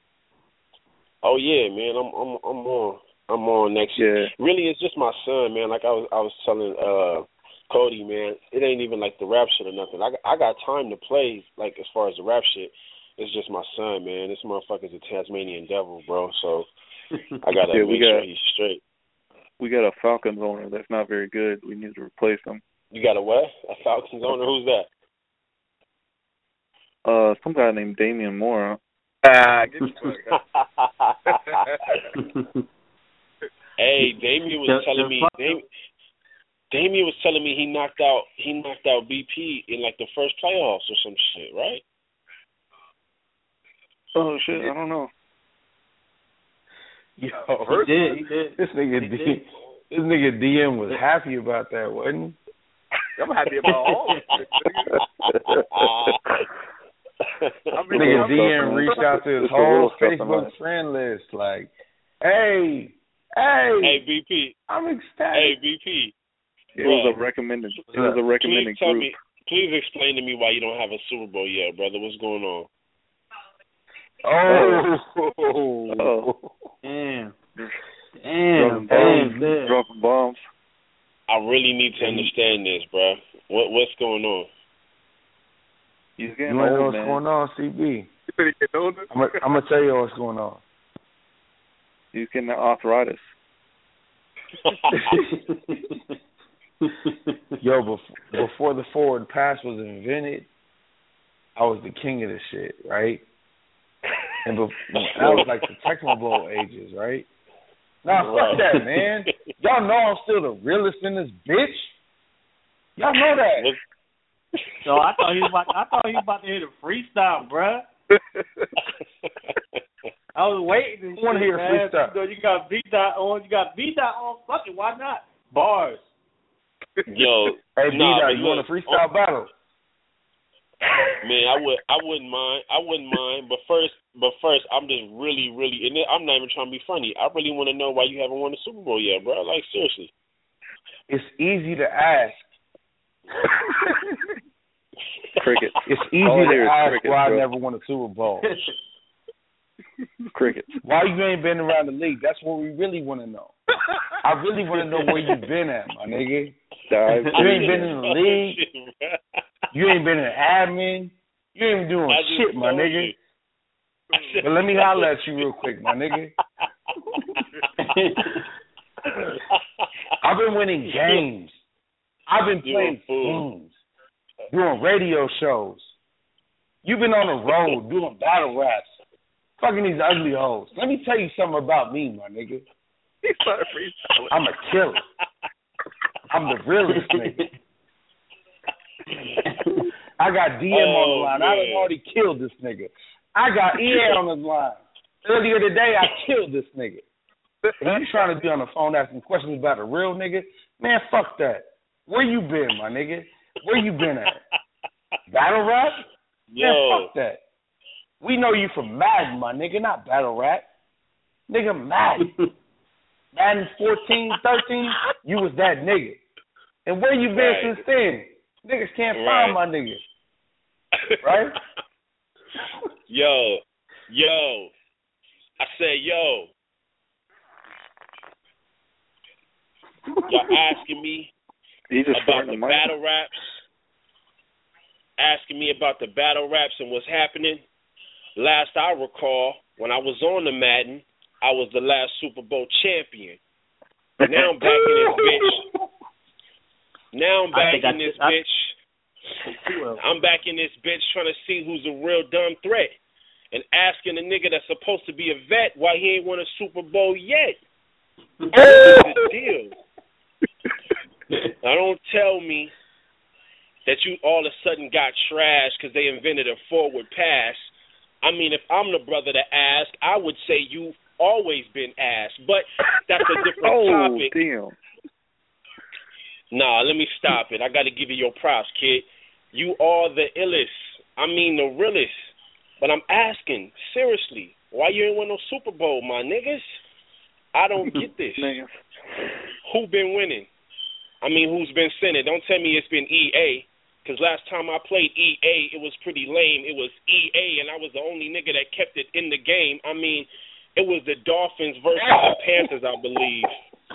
Oh yeah, man. I'm I'm I'm on. I'm on next year. Yeah. Really, it's just my son, man. Like I was I was telling uh, Cody, man. It ain't even like the rap shit or nothing. I I got time to play. Like as far as the rap shit, it's just my son, man. This motherfucker's a Tasmanian devil, bro. So I gotta yeah, make got, sure he's straight. We got a Falcons owner that's not very good. We need to replace him. You got a what? A Falcons owner? Who's that? Uh, some guy named Damian Moore. Ah, get the fuck Hey, Damien was telling me. Damien, Damien was telling me he knocked out. He knocked out B P in like the first playoffs or some shit, right? Oh shit, I don't know. Yo, he did. He did. This nigga he D, did. this nigga D M was happy about that, wasn't he? I'm happy about all of it. Nigga D M reached out to his whole Facebook friend list, like, "Hey, hey, hey, B P, I'm ecstatic." Hey, B P, it was a recommended. It was a recommended please tell group. me, please explain to me why you don't have a Super Bowl yet, brother. What's going on? Oh, oh. damn, damn, damn, damn. Dropping bombs. I really need to understand this, bro. What what's going on? He's getting you want to know old, what's man. going on, C B? I'm I'm gonna tell you what's going on. He's getting the arthritis. Yo, before, before the forward pass was invented, I was the king of this shit, right? And before, that was like the Tecmo Bowl ages, right? Nah, fuck that, man. Y'all know I'm still the realest in this bitch. Y'all know that. So I thought he was about, I thought he was about to hit a freestyle, bruh. I was waiting. I want to hear a freestyle. You, know, you got beat that on. You got beat that on. Fuck it. Why not? Bars. Yo, hey, nah, B-Dot, you want a freestyle oh, battle? Man, I would, I wouldn't mind. I wouldn't mind. But first, but first, I'm just really, really, and I'm not even trying to be funny. I really want to know why you haven't won the Super Bowl yet, bro. Like seriously. It's easy to ask. Cricket. It's easy All to ask crickets, why bro. I never won a Super Bowl. Crickets. Why you ain't been around the league? That's what we really want to know. I really want to know where you been at, my nigga. You ain't been in the league. You ain't been an admin. You ain't doing shit, my nigga. But let me holler at you real quick, my nigga. I've been winning games. I've been playing games, doing radio shows. You've been on the road doing battle raps, fucking these ugly hoes. Let me tell you something about me, my nigga. I'm a killer. I'm the realest nigga. I got D M oh, on the line. Man. I done already killed this nigga. I got E A on the line. Earlier today, I killed this nigga. And you trying to be on the phone asking questions about a real nigga? Man, fuck that. Where you been, my nigga? Where you been at? Battle rap? Yo. Man, fuck that. We know you from Madden, my nigga, not battle rap. Nigga, Madden. Madden fourteen, thirteen, you was that nigga. And where you been right. since then? Niggas can't right. find my nigga. Right? Yo. Yo. I said, yo. Y'all asking me about the battle raps, asking me about the battle raps and what's happening. Last I recall, when I was on the Madden, I was the last Super Bowl champion. Now I'm back in this bitch. Now I'm back in this I, bitch. I, I'm back in this bitch trying to see who's a real dumb threat and asking a nigga that's supposed to be a vet why he ain't won a Super Bowl yet. What's the deal? Now don't tell me that you all of a sudden got trashed because they invented a forward pass. I mean, if I'm the brother to ask, I would say you've always been asked, but that's a different oh, topic. Damn. Nah, let me stop it. I got to give you your props, kid. You are the illest. I mean, the realest. But I'm asking, seriously, why you ain't win no Super Bowl, my niggas? I don't get this. Who been winning? I mean, who's been sinning? Don't tell me it's been E A, because last time I played E A, it was pretty lame. It was E A, and I was the only nigga that kept it in the game. I mean, it was the Dolphins versus the Panthers, I believe.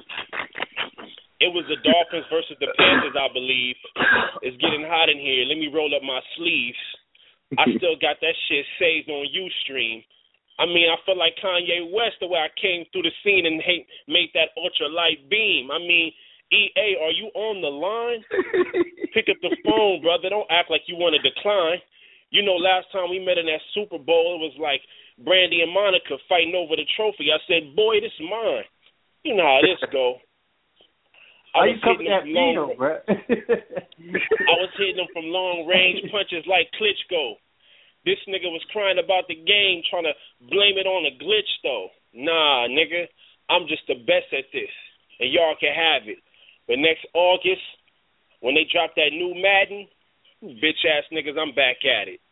It was the Dolphins versus the Panthers, I believe. It's getting hot in here. Let me roll up my sleeves. I still got that shit saved on Ustream. I mean, I feel like Kanye West the way I came through the scene and made that ultralight beam. I mean, E A, are you on the line? Pick up the phone, brother. Don't act like you want to decline. You know, last time we met in that Super Bowl, it was like Brandy and Monica fighting over the trophy. I said, boy, this is mine. You know how this go. I was hitting them from long, bro? I was hitting them from long range punches like Klitschko. This nigga was crying about the game, trying to blame it on a glitch, though. Nah, nigga, I'm just the best at this, and y'all can have it. But next August, when they drop that new Madden, bitch-ass niggas, I'm back at it.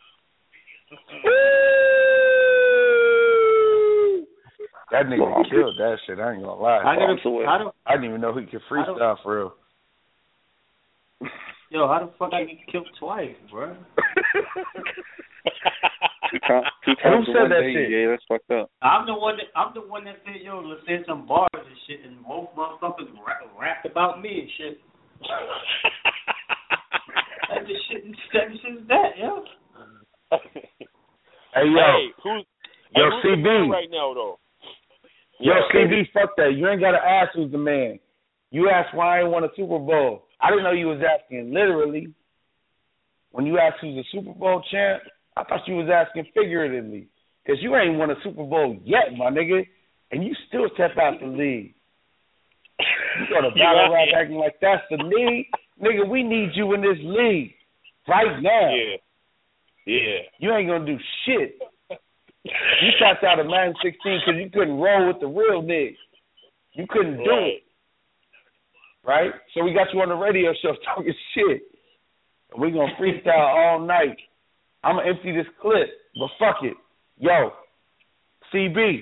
That nigga killed that shit. I ain't gonna lie. I, gotta, I, don't, I didn't even know he could freestyle for real. Yo, how the fuck I get killed twice, bro? two, time, two times Who in one said that day, shit? yeah, that's fucked up. I'm the one that I'm the one that said, yo, let's say some bars and shit, and both motherfuckers rap, rapped about me and shit. That just shit, that just is that, yo. Hey yo, hey, who's, yo hey, who's C B right now though? Yo yeah, C B, fuck that. You ain't gotta ask who's the man. You asked why I ain't won a Super Bowl. I didn't know you was asking literally. When you asked who's a Super Bowl champ, I thought you was asking figuratively. Because you ain't won a Super Bowl yet, my nigga. And you still step out the league. You go to battle rap acting like that's the league. Nigga, we need you in this league right now. Yeah. Yeah. You ain't going to do shit. You tapped out of Madden sixteen because you couldn't roll with the real niggas. You couldn't do right. it. Right? So we got you on the radio show talking shit. We're going to freestyle all night. I'm going to empty this clip, but fuck it. Yo, C B.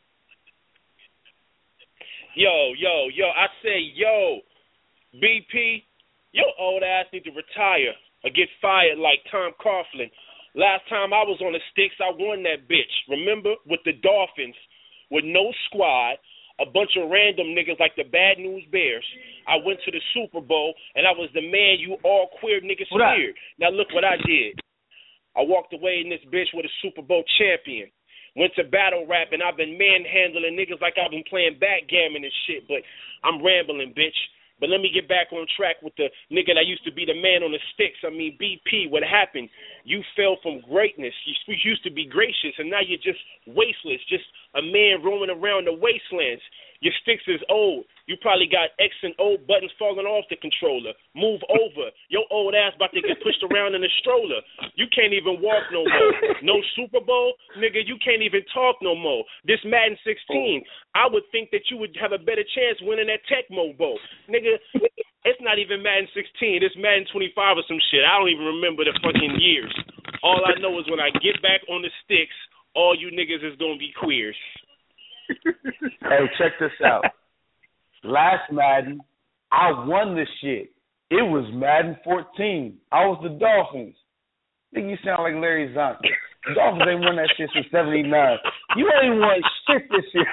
Yo, yo, yo, I say, yo, B P, your old ass need to retire or get fired like Tom Coughlin. Last time I was on the sticks, I won that bitch. Remember? With the Dolphins, with no squad, a bunch of random niggas like the Bad News Bears. I went to the Super Bowl, and I was the man you all queer niggas feared. Now look what I did. I walked away in this bitch with a Super Bowl champion. Went to battle rap, and I've been manhandling niggas like I've been playing backgammon and shit, but I'm rambling, bitch. But let me get back on track with the nigga that used to be the man on the sticks. I mean, B P, what happened? You fell from greatness. You used to be gracious, and now you're just wasteless, just a man roaming around the wastelands. Your sticks is old. You probably got X and O buttons falling off the controller. Move over. Your old ass about to get pushed around in a stroller. You can't even walk no more. No Super Bowl? Nigga, you can't even talk no more. This Madden sixteen, I would think that you would have a better chance winning that Tecmo Bowl. Nigga, it's not even Madden sixteen. It's Madden twenty-five or some shit. I don't even remember the fucking years. All I know is when I get back on the sticks, all you niggas is going to be queers. Hey, check this out. Last Madden, I won this shit. It was Madden fourteen. I was the Dolphins. Think you sound like Larry Zonka. The Dolphins ain't won that shit since seventy-nine. You ain't won shit this year.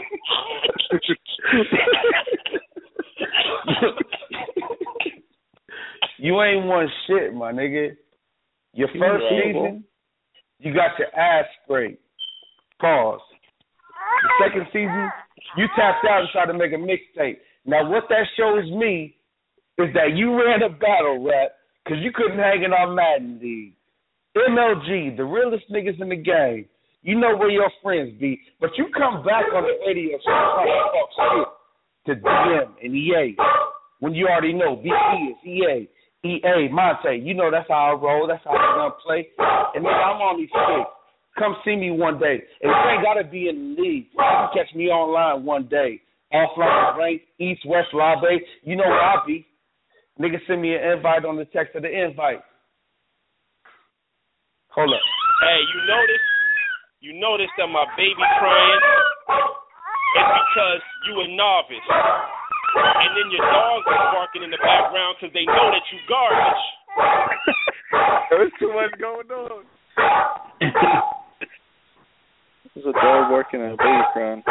You ain't won shit, my nigga. Your first season, you got your ass sprayed. Pause. The second season, you tapped out and tried to make a mixtape. Now, what that shows me is that you ran a battle rap because you couldn't hang in our Madden league. M L G, the realest niggas in the game, you know where your friends be, but you come back on the radio show and talk shit to D M and E A when you already know B P is E A. E A, Monte, you know that's how I roll, that's how I'm going to play. And nigga, I'm on these sticks. Come see me one day. And you ain't got to be in the league. You can catch me online one day. Offline, rank, East, West, Lobby. You know where I be. Nigga send me an invite on the text of the invite. Hold up. Hey, you notice, you notice that my baby crying? It's because you a novice. And then your dogs are barking in the background because they know that you garbage. There's too much going on. There's a dog barking and a baby crying.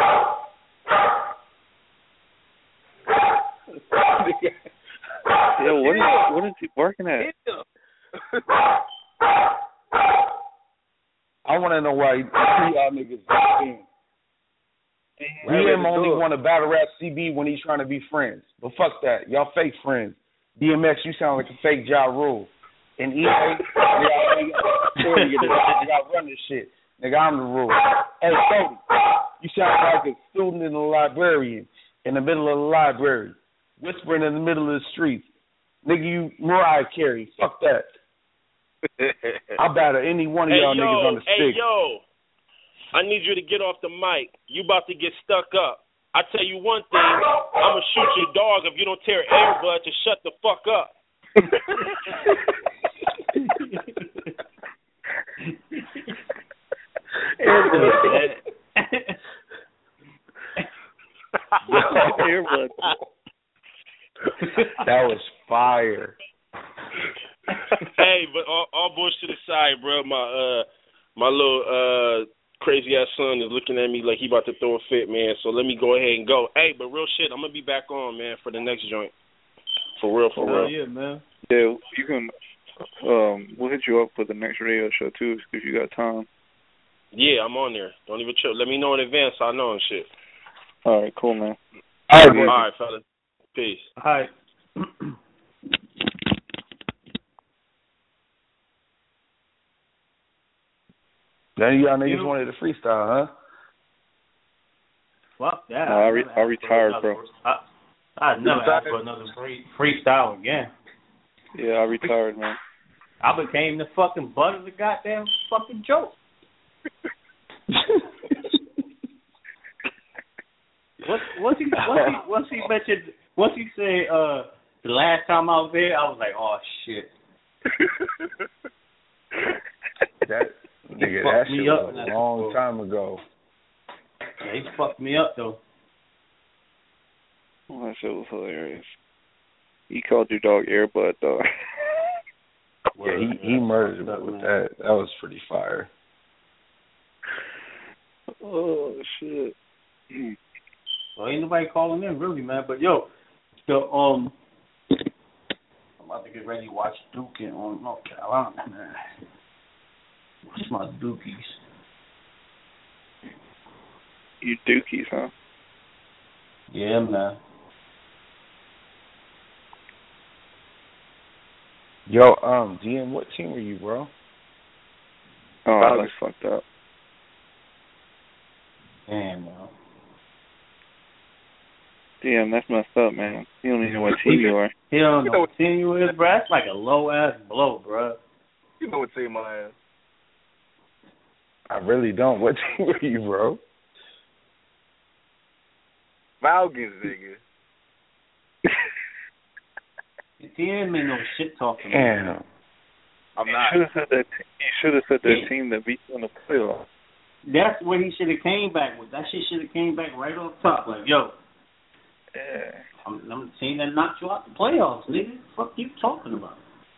Yo, what is, what is he barking at? I want to know why y'all niggas in. We him only want to battle rap C B when he's trying to be friends. But fuck that. Y'all fake friends. D M X, you sound like a fake Ja Rule. And E A, y'all run this shit. Nigga, I'm the rule. Hey, Cody, you sound like a student in the librarian in the middle of the library, whispering in the middle of the streets. Nigga, you Mariah Carey. Fuck that. I'll battle any one of hey, y'all yo, niggas on the hey, stick. Hey, yo. I need you to get off the mic. You about to get stuck up. I tell you one thing, I'm going to shoot your dog if you don't tear Airbud to shut the fuck up. Airbud. Airbud. That was fire. Hey, but all, all bullshit aside, bro, my uh, my little uh, crazy ass son is looking at me like he about to throw a fit, man. So let me go ahead and go. Hey, but real shit, I'm gonna be back on, man, for the next joint. For real, for oh, real. Yeah, man. Yeah, you can. Um, we'll hit you up for the next radio show too if you got time. Yeah, I'm on there. Don't even trip. Let me know in advance so I know and shit. All right, cool, man. All right, All right, fellas. Peace. All right. None of y'all niggas You- wanted a freestyle, huh? Fuck that. No, I re- never I asked for retired, another- bro. I, I'd never retired? ask for another free, freestyle again. Yeah, I retired, man. I became the fucking butt of the goddamn fucking joke. Once, once he once he once he mentioned once he said uh the last time I was there, I was like, oh shit. That nigga, fucked that me shit up was in a that long school. time ago. Yeah, he fucked me up though. Oh, that shit was hilarious. He called your dog Airbud, dog. Yeah, he he murdered me with that. That was pretty fire. Oh shit. Well, ain't nobody calling in really, man. But yo, the um, I'm about to get ready to watch Duke in on North Carolina, man. What's my Dukies? You dookies, huh? Yeah, man. Yo, um, D M, what team were you, bro? Oh, that's fucked up. Damn, man. Damn, that's messed up, man. You don't even know what team you are. He don't You know know what team you is, bro. That's like a low ass blow, bro. You know what team I am. I really don't. What team were you, bro? Falcons, nigga. He ain't made no shit talking. Damn. I'm You not. should have said that. You should have said that team that beat you in the playoffs. That's what he should have came back with. That shit should have came back right off top. Like, yo, Yeah. I'm, I'm the team that knocked you out the playoffs, nigga. Fuck you talking about?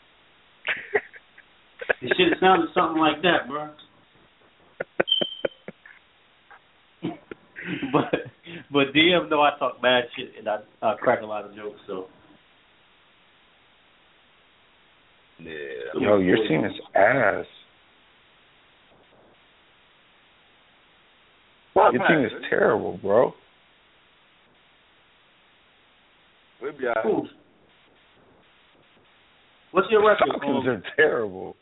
It should have sounded something like that, bro. but but D M know I talk bad shit and I, I crack a lot of jokes. So Yeah. Yo, your team is ass. Fuck, Your man. team is terrible, bro. We'll be all right. cool. What's your record? Falcons Um, are terrible.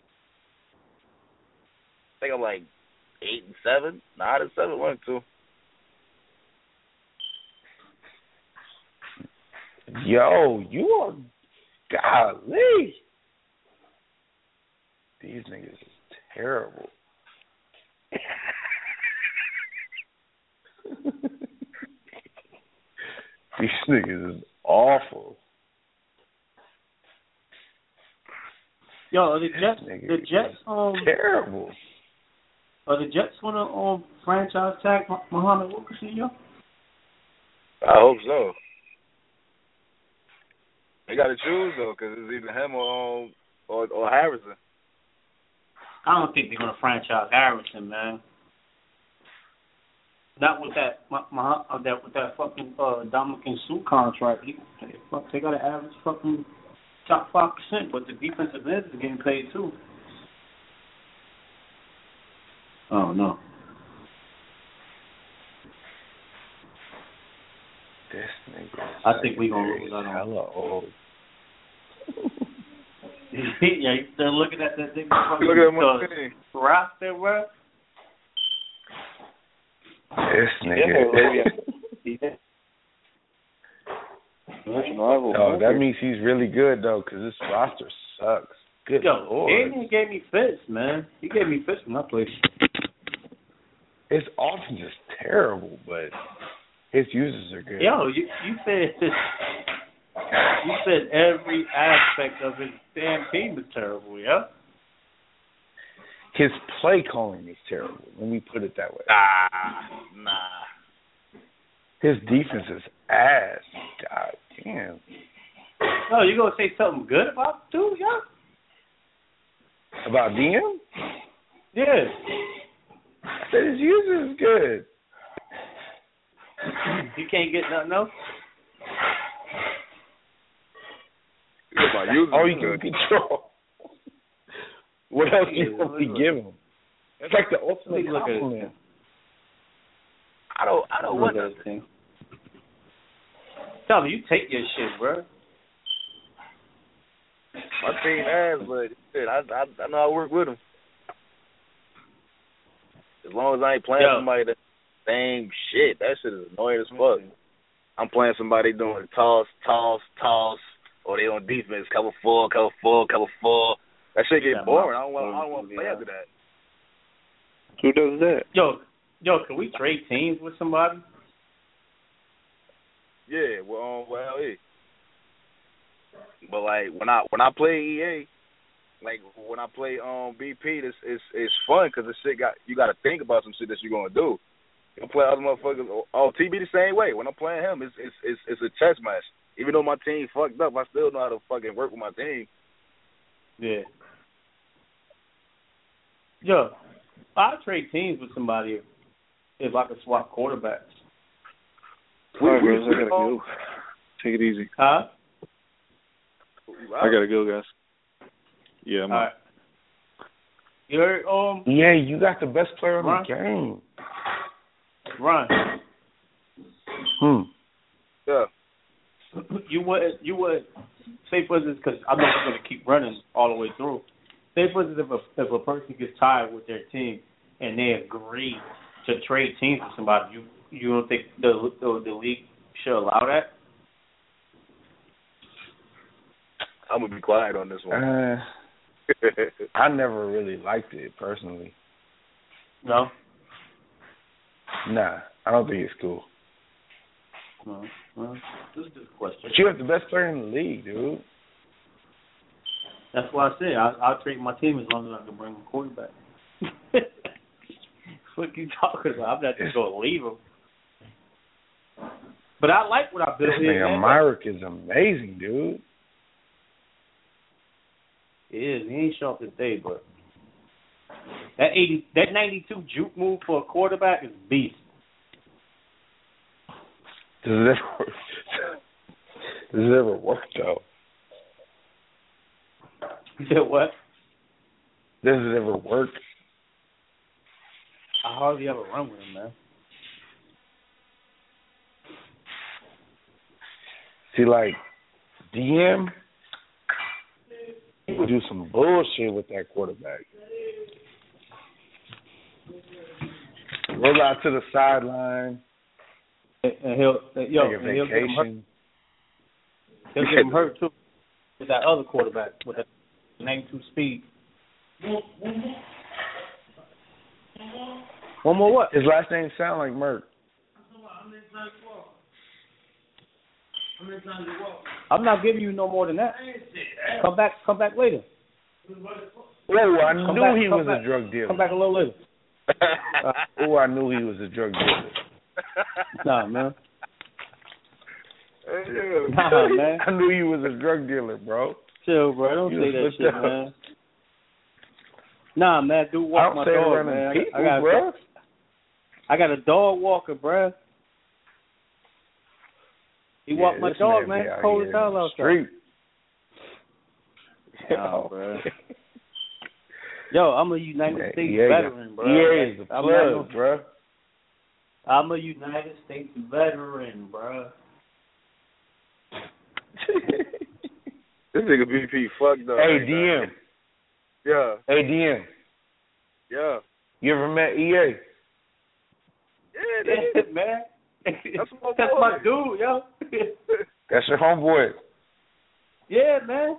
I think I'm like eight and seven, nine and seven, one and two. Yo, you are golly. These niggas is terrible. These niggas is awful. yo, are the Jets, This nigga the Jets, is um, terrible. are the Jets gonna um franchise tag Muhammad Wilkerson, yo? I hope so. They got to choose though, because it's either him or um, or or Harrison. I don't think they're gonna franchise Harrison, man. Not with that, my, my, uh, that with that fucking uh, Dominican Sue contract. He, they, fuck, they got to average fucking top five percent, but the defensive end is getting paid too. Oh no. This nigga. I think we gonna lose out on. hella old. Yeah, you still looking at that thing? Fucking Look at my uh, team. roster, bro. This Yeah, nigga. yeah. Survival. No, that means he's really good though, because this roster sucks. Good Yo, lord. Damian gave me fits, man. He gave me fits when I played. His offense is terrible, but his uses are good. Yo, you you said you said every aspect of his damn team is terrible, yeah? His play calling is terrible. Let me put it that way. Nah, nah. His defense is ass. God damn. Oh, you gonna say something good about the dude, yeah? About D M? Yeah. I said his uses is good. You can't get nothing else? My users Oh, you good. can control. What else do you Yeah, want me to look- give him? It's like the ultimate Look at his compliment. I don't. I don't Look want at that. this thing. Tell me, you take your shit, bro. My team ass, but shit, I, I I know I work with them. As long as I ain't playing Yo. somebody that same shit, that shit is annoying as fuck. I'm playing somebody doing toss, toss, toss, or they on defense, cover four, cover four, cover four. That shit get boring. I don't want. I don't want to play after that. Who does that? Yo, yo, can we trade teams with somebody? Yeah, well, um, well, yeah. But like when I when I play E A, like when I play um B P, it's it's it's fun because the shit got you got to think about some shit that you're gonna do. You play other motherfuckers. Oh, T B the same way. When I'm playing him, it's it's it's it's a chess match. Even though my team fucked up, I still know how to fucking work with my team. Yeah. Yo, I'll trade teams with somebody if, if I could swap quarterbacks. All right, bros, I gotta go. Take it easy. Huh? I gotta go, guys. Yeah, I'm All right. You heard, um... Yeah, you got the best player in Ron? the game. Ron. Hmm. Yeah. You would, you would, say for instance, because I'm not going to keep running all the way through. Say for instance, if a, if a person gets tired with their team and they agree to trade teams with somebody, you you don't think the the, the league should allow that? I'm gonna be quiet on this one. Uh, I never really liked it personally. No. Nah, I don't think it's cool. No. Well, this is just a question. But you have the best player in the league, dude. That's why I said I, I'll trade my team as long as I can bring a quarterback. What you talking about? I'm not just gonna leave him. But I like what I built This here. nigga Myrick is amazing, dude. It is. He ain't sharp today, but that eighty, that ninety-two juke move for a quarterback is beast. Does it ever, does it ever work though? You said what? Does it ever work? I hardly ever run with him, man. See, like D M, he would do some bullshit with that quarterback. Roll out to the sideline. And he'll, yo, take a and he'll get him hurt. vacation. He'll get him hurt too with that other quarterback with that ninety-two speed. One more what? His last name sound like Merck. I'm not giving you no more than that. Come back, come back later. Oh, I Come knew back, he come was back. a drug dealer. Come back a little later. Uh, oh, I knew he was a drug dealer. Nah, man. Yeah. Nah, man. I knew he was a drug dealer, bro. Chill, bro. Don't You say that slipped shit, up. man. Nah, man. Dude, I walk don't my say it dog, around man. them people, I got, bro. I got a dog walker, bro. He walked Yeah, my this dog, man man. be out Cold here as hell in the outside. street. Nah, bro. Yo, I'm a United Yeah, States yeah, veteran, bro. E A is the I'm plug, not- bro. I'm a United States veteran, bro. This nigga B P fucked up. Hey, right D now. M. Yeah. Hey, D M. Yeah. You ever met E A? Yeah, nigga. Yeah, man. That's my That's boy. my dude, yo. That's your homeboy. Yeah, man.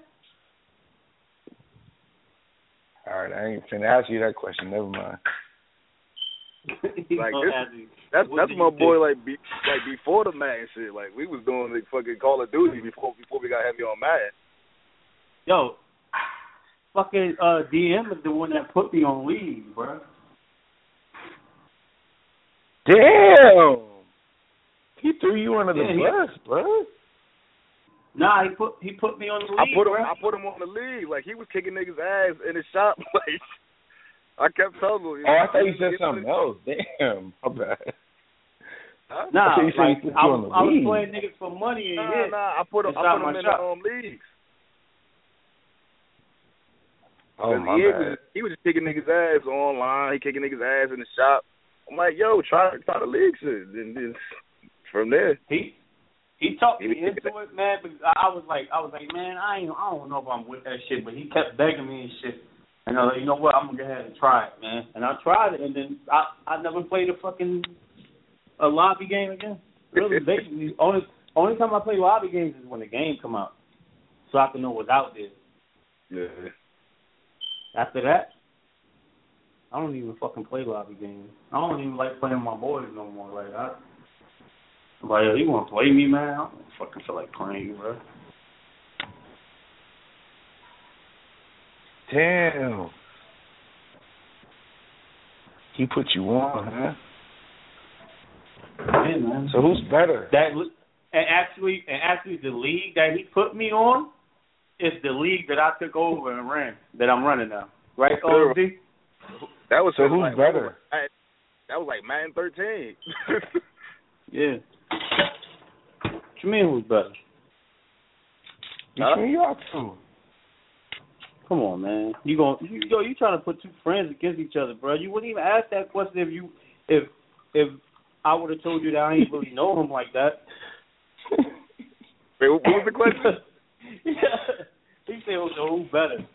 All right, I ain't finna ask you that question. Never mind. Like this, that's that's my boy. Like be, like before the Madden shit. Like we was doing the fucking Call of Duty before before we got heavy on Madden. Yo, fucking uh, D M is the one that put me on leave, bro. Damn. He threw you under the Yeah, he- bus, bro. Nah, he put he put me on the I league, put him. bro. I put him on the league. Like he was kicking niggas' ass in the shop. Like I kept telling him. Oh, I thought you said something else. Damn, my bad. Huh? Nah, I thought you said like, he put you I, on was, the I was league. playing niggas for money and Nah, hit. nah. I put him. It's I not put my him in shop. the um, leagues. Oh, my he bad. was he was just kicking niggas' ass online. He kicking niggas' ass in the shop. I'm like, yo, try try the league shit. And then from there, He He talked me into it, man. But I was like, I was like, man, I ain't, I don't know if I'm with that shit. But he kept begging me and shit. And I was like, you know what? I'm gonna go ahead and try it, man. And I tried it, and then I, I never played a fucking a lobby game again. Really, basically, only only time I play lobby games is when the game come out, so I can know what's out there. Yeah. After that, I don't even fucking play lobby games. I don't even like playing my boys no more. Like I. Like, yo, you want to play me, man? I don't fucking feel like playing you, bro. Damn. He put you on, huh? Yeah, man. So who's better? That and actually, and actually, the league that he put me on is the league that I took over and ran. That I'm running now, right? O D. That was so who's like, better? That was like Madden thirteen. Yeah. What you mean who's better? Between y'all two. Come on, man. You going you yo, you trying to put two friends against each other, bro. You wouldn't even ask that question if you if if I would have told you that I ain't really know him like that. Wait, what was the question? Yeah. He said, well, so who's better?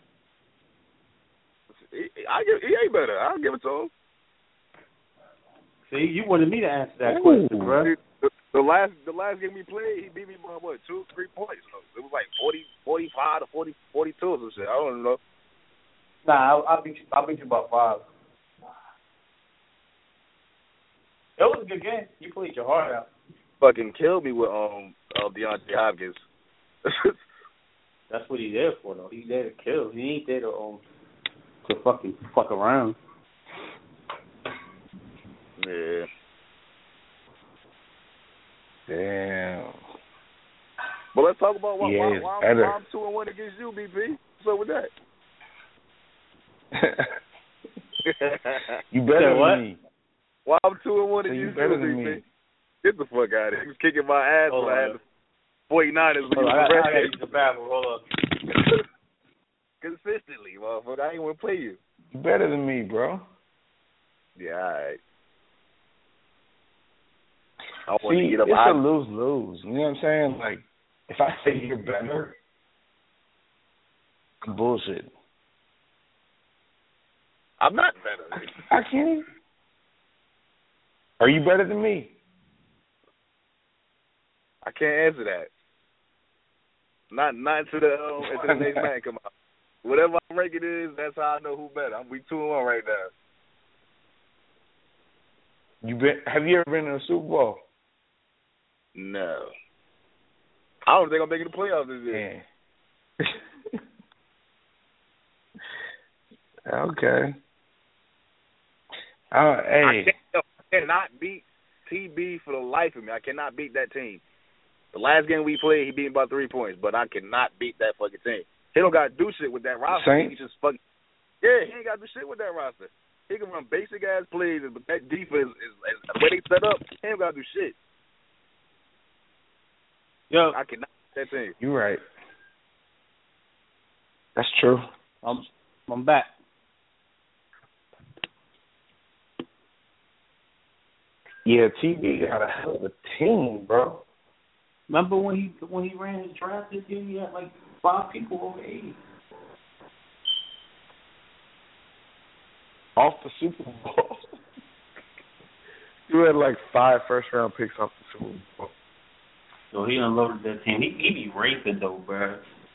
He, I give, he ain't better. I'll give it to him. See, you wanted me to answer that Ooh. question, bro. The, the last the last game we played, he beat me by what, two, three points? It was like forty, forty-five to forty, forty-two or some shit. I don't know. Nah, I, I beat you. I beat you by five. It was a good game. You played your heart out. Fucking killed me with um uh, DeAndre Hopkins. That's what he's there for, though. He's there to kill. He ain't there to um to fucking fuck around. Yeah. Damn. But let's talk about why, yeah, why, why, I'm, why I'm two and one against you, B P. What's up with that? You better what? than me. Why I'm two and one So against you better you, than B P? me. Get the fuck out of here. He was kicking my ass Hold when I on. had the forty-niners when Hold he on, was I, I gotta red. use the bathroom. Hold up. Consistently, motherfucker. I ain't want to play you. You better than me, bro. Yeah, all right. I want See, to get up it's out. a lose-lose. You know what I'm saying? Like, if I say you're better, I'm bullshit. I'm not better. I can't. Are you better than me? I can't answer that. Not not until the um, until the next man come out. Whatever I rank it is, that's how I know who better. I'm week two and one right now. You been? Have you ever been in a Super Bowl? No. I don't think I'm making the playoffs this year. Yeah. Okay. Uh, hey. I, can't, I cannot beat T B for the life of me. I cannot beat that team. The last game we played, he beat me by three points, but I cannot beat that fucking team. He don't got to do shit with that roster. Saints? He just fucking yeah, he ain't got to do shit with that roster. He can run basic ass plays, but that defense is, is the way they set up. He ain't got to do shit. Yo, I cannot beat that team. You're right. That's true. I'm I'm back. Yeah, T B got a hell of a team, bro. Remember when he when he ran his draft this year? He had like five people over eighty. Off the Super Bowl. You had like five first round picks off the Super Bowl. So he unloaded that team. He, he be raping though, bro.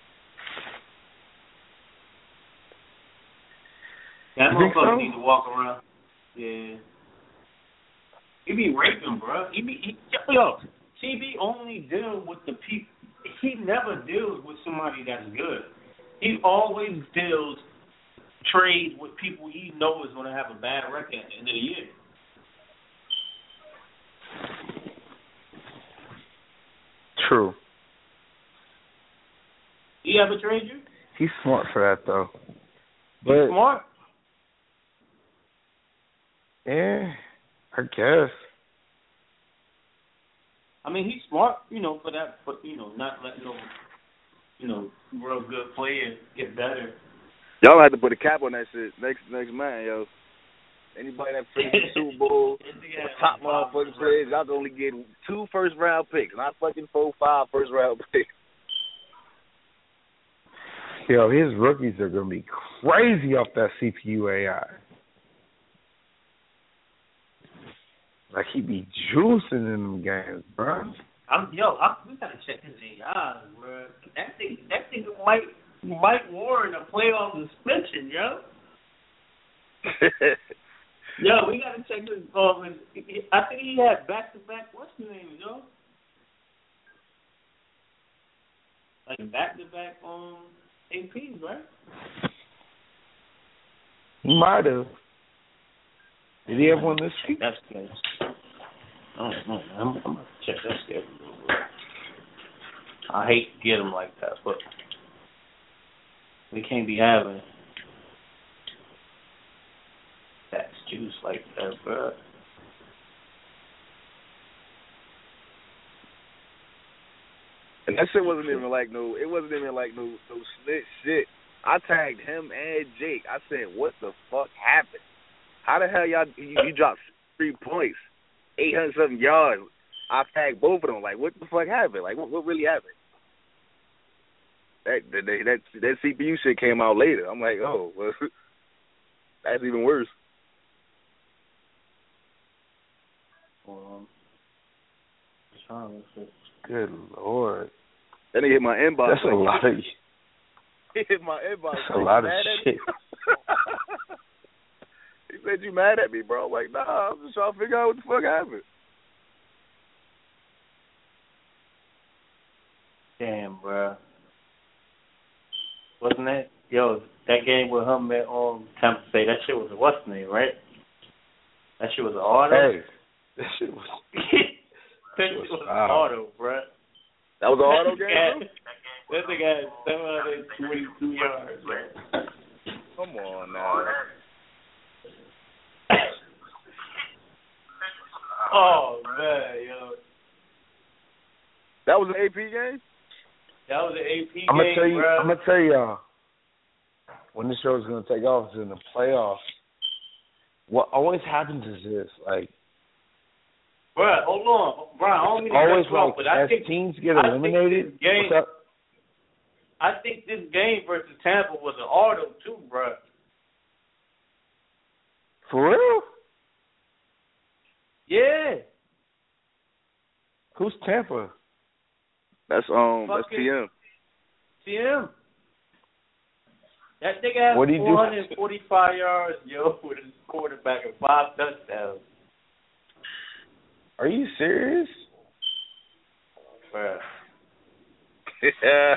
That You think motherfucker so? need to walk around. Yeah. He be raping, bro. He be he, yo. T B only deals with the people. He never deals with somebody that's good. He always deals trades with people he knows is going to have a bad record at the end of the year. True. He ever trade you? He's smart for that though. He's But smart. yeah, I guess. I mean, he's smart, you know, for that, but, you know, not letting no, you know, real good player get better. Y'all have to put a cap on that shit. Next next man, yo. Anybody that plays the Super Bowl, the top motherfucking players, y'all can only get two first round picks, not fucking four, five first round picks. Yo, his rookies are gonna be crazy off that C P U A I. Like he be juicing in them games, bro. I'm yo, I, we gotta check his A I, bro. That thing, that thing might might warrant a playoff suspension, yo. Yo, we gotta check his. Um, I think he had back to back. What's his name, yo? Like back to back um A Ps, right? He might have. Did he have one this week? That's good. I don't know. I'm, I'm gonna check that schedule. I hate to get him like that, but we can't be having that juice like that, bro. And that shit wasn't even like no. It wasn't even like no no snitch shit. I tagged him and Jake. I said, "What the fuck happened? How the hell y'all you, you dropped three points, eight hundred something yards? I tagged both of them. Like, what the fuck happened? Like, what what really happened?" That that that, that C P U shit came out later. I'm like, oh, well, that's even worse. Um, Good Lord. Then he hit my inbox. That's like, a lot of. He hit my inbox. That's a lot of shit. He said, "You mad at me, bro?" I'm like, nah, I'm just trying to figure out what the fuck happened. Damn, bro. Wasn't that yo? That game with him at um Tampa Bay. That shit was a what's name, right? That shit was an auto. Hey, that shit was. That shit was an auto, bro. That was an auto game, bro? That nigga had seven hundred twenty-two yards, man. Come on now. Oh man, yo. That was an A P game? That was an A P I'm gonna game, tell you. bro. I'm gonna tell y'all when this show is gonna take off is in the playoffs. What always happens is this, like. Bro, hold on, bro. I don't mean to always cut you off, like but I as think teams get I eliminated. Think this game, what's up? I think this game versus Tampa was an auto too, bro. For real? Yeah. Who's Tampa? That's um, Fucking that's T M. T M. That nigga has What do you do? four hundred forty-five yards, yo, with his quarterback and five touchdowns. Are you serious? Bruh. Hey,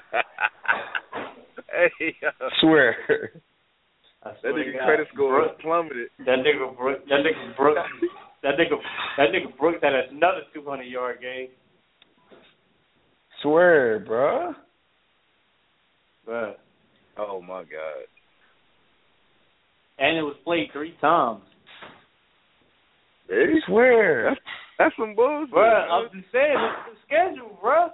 yo. Swear. I That swear to nigga God, credit score Brooks, plummeted. That nigga Brooks, that nigga Brooks, that nigga, that nigga Brooks had another two hundred yard game. Swear, bro. Bruh. Oh my God. And it was played three times. Hey, Swear. That's, that's some bullshit. Bruh, I'm just saying, it's the schedule, bruh.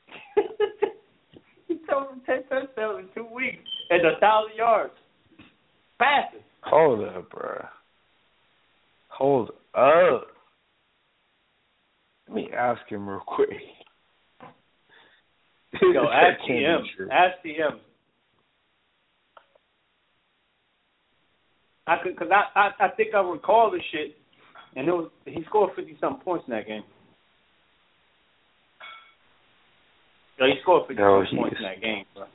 He told him ten touchdowns in two weeks and a thousand yards. Passing. Hold up, bro. Hold up. Let me ask him real quick. Yo, That ask can't T be M. true. Ask T M. I could, cause I, I, I think I recall the shit, and it was he scored fifty something points in that game. Yo, he scored fifty No, something points he's- in that game, bro.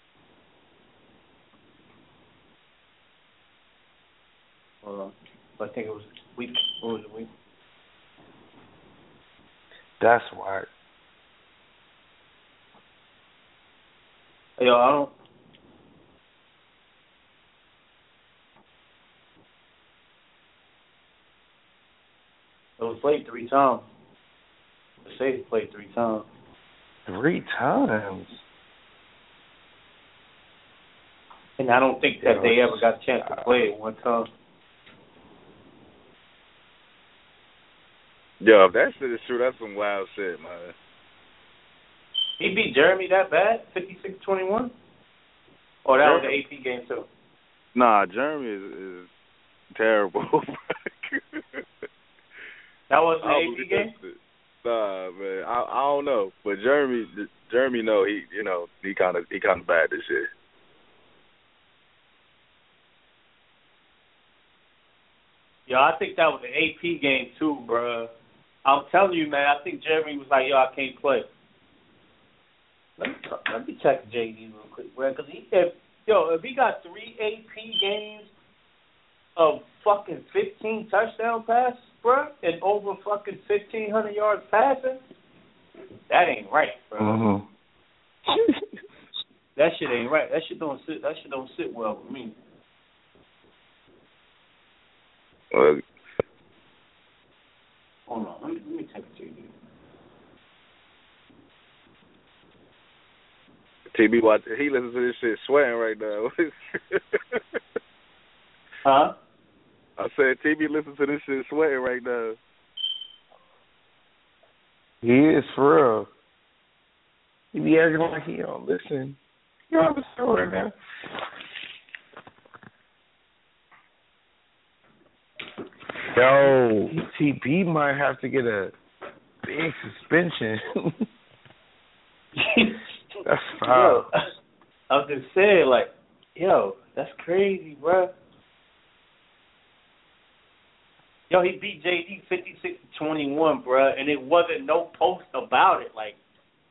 Hold on, I think it was week. What was it, week? That's why. Yo, I don't. It was played three times. The Mercedes played three times. Three times. And I don't think that Yo, they ever got a chance to play it one time. Yo, if that shit is true, that's some wild shit, man. He beat Jeremy that bad? fifty-six twenty-one? Or that was the A P game, too? Nah, Jeremy is, is terrible. That wasn't the A P game? Nah, man, I I don't know, but Jeremy, Jeremy, know he, you know, he kind of he kind of bad this year. Yo, I think that was an A P game too, bro. I'm telling you, man. I think Jeremy was like, yo, I can't play. Let me let me check J D real quick, bro, because he if yo if he got three A P games of fucking fifteen touchdown passes, bro, and over fucking fifteen hundred yards passing, that ain't right, bro. Mm-hmm. That shit ain't right. That shit don't sit. That shit don't sit well with me. Uh, Hold on, let me let me text J D. T B, watch, he listens to this shit sweating right now. Huh? I said T B listens to this shit sweating right now. He is for real. He be acting like he don't listen. You don't listen right now. Yo, T P might have to get a big suspension. That's foul. Yo, I'm just saying, like, yo, that's crazy, bro. Yo, he beat J D fifty-six to twenty-one, bro, and it wasn't no post about it, like.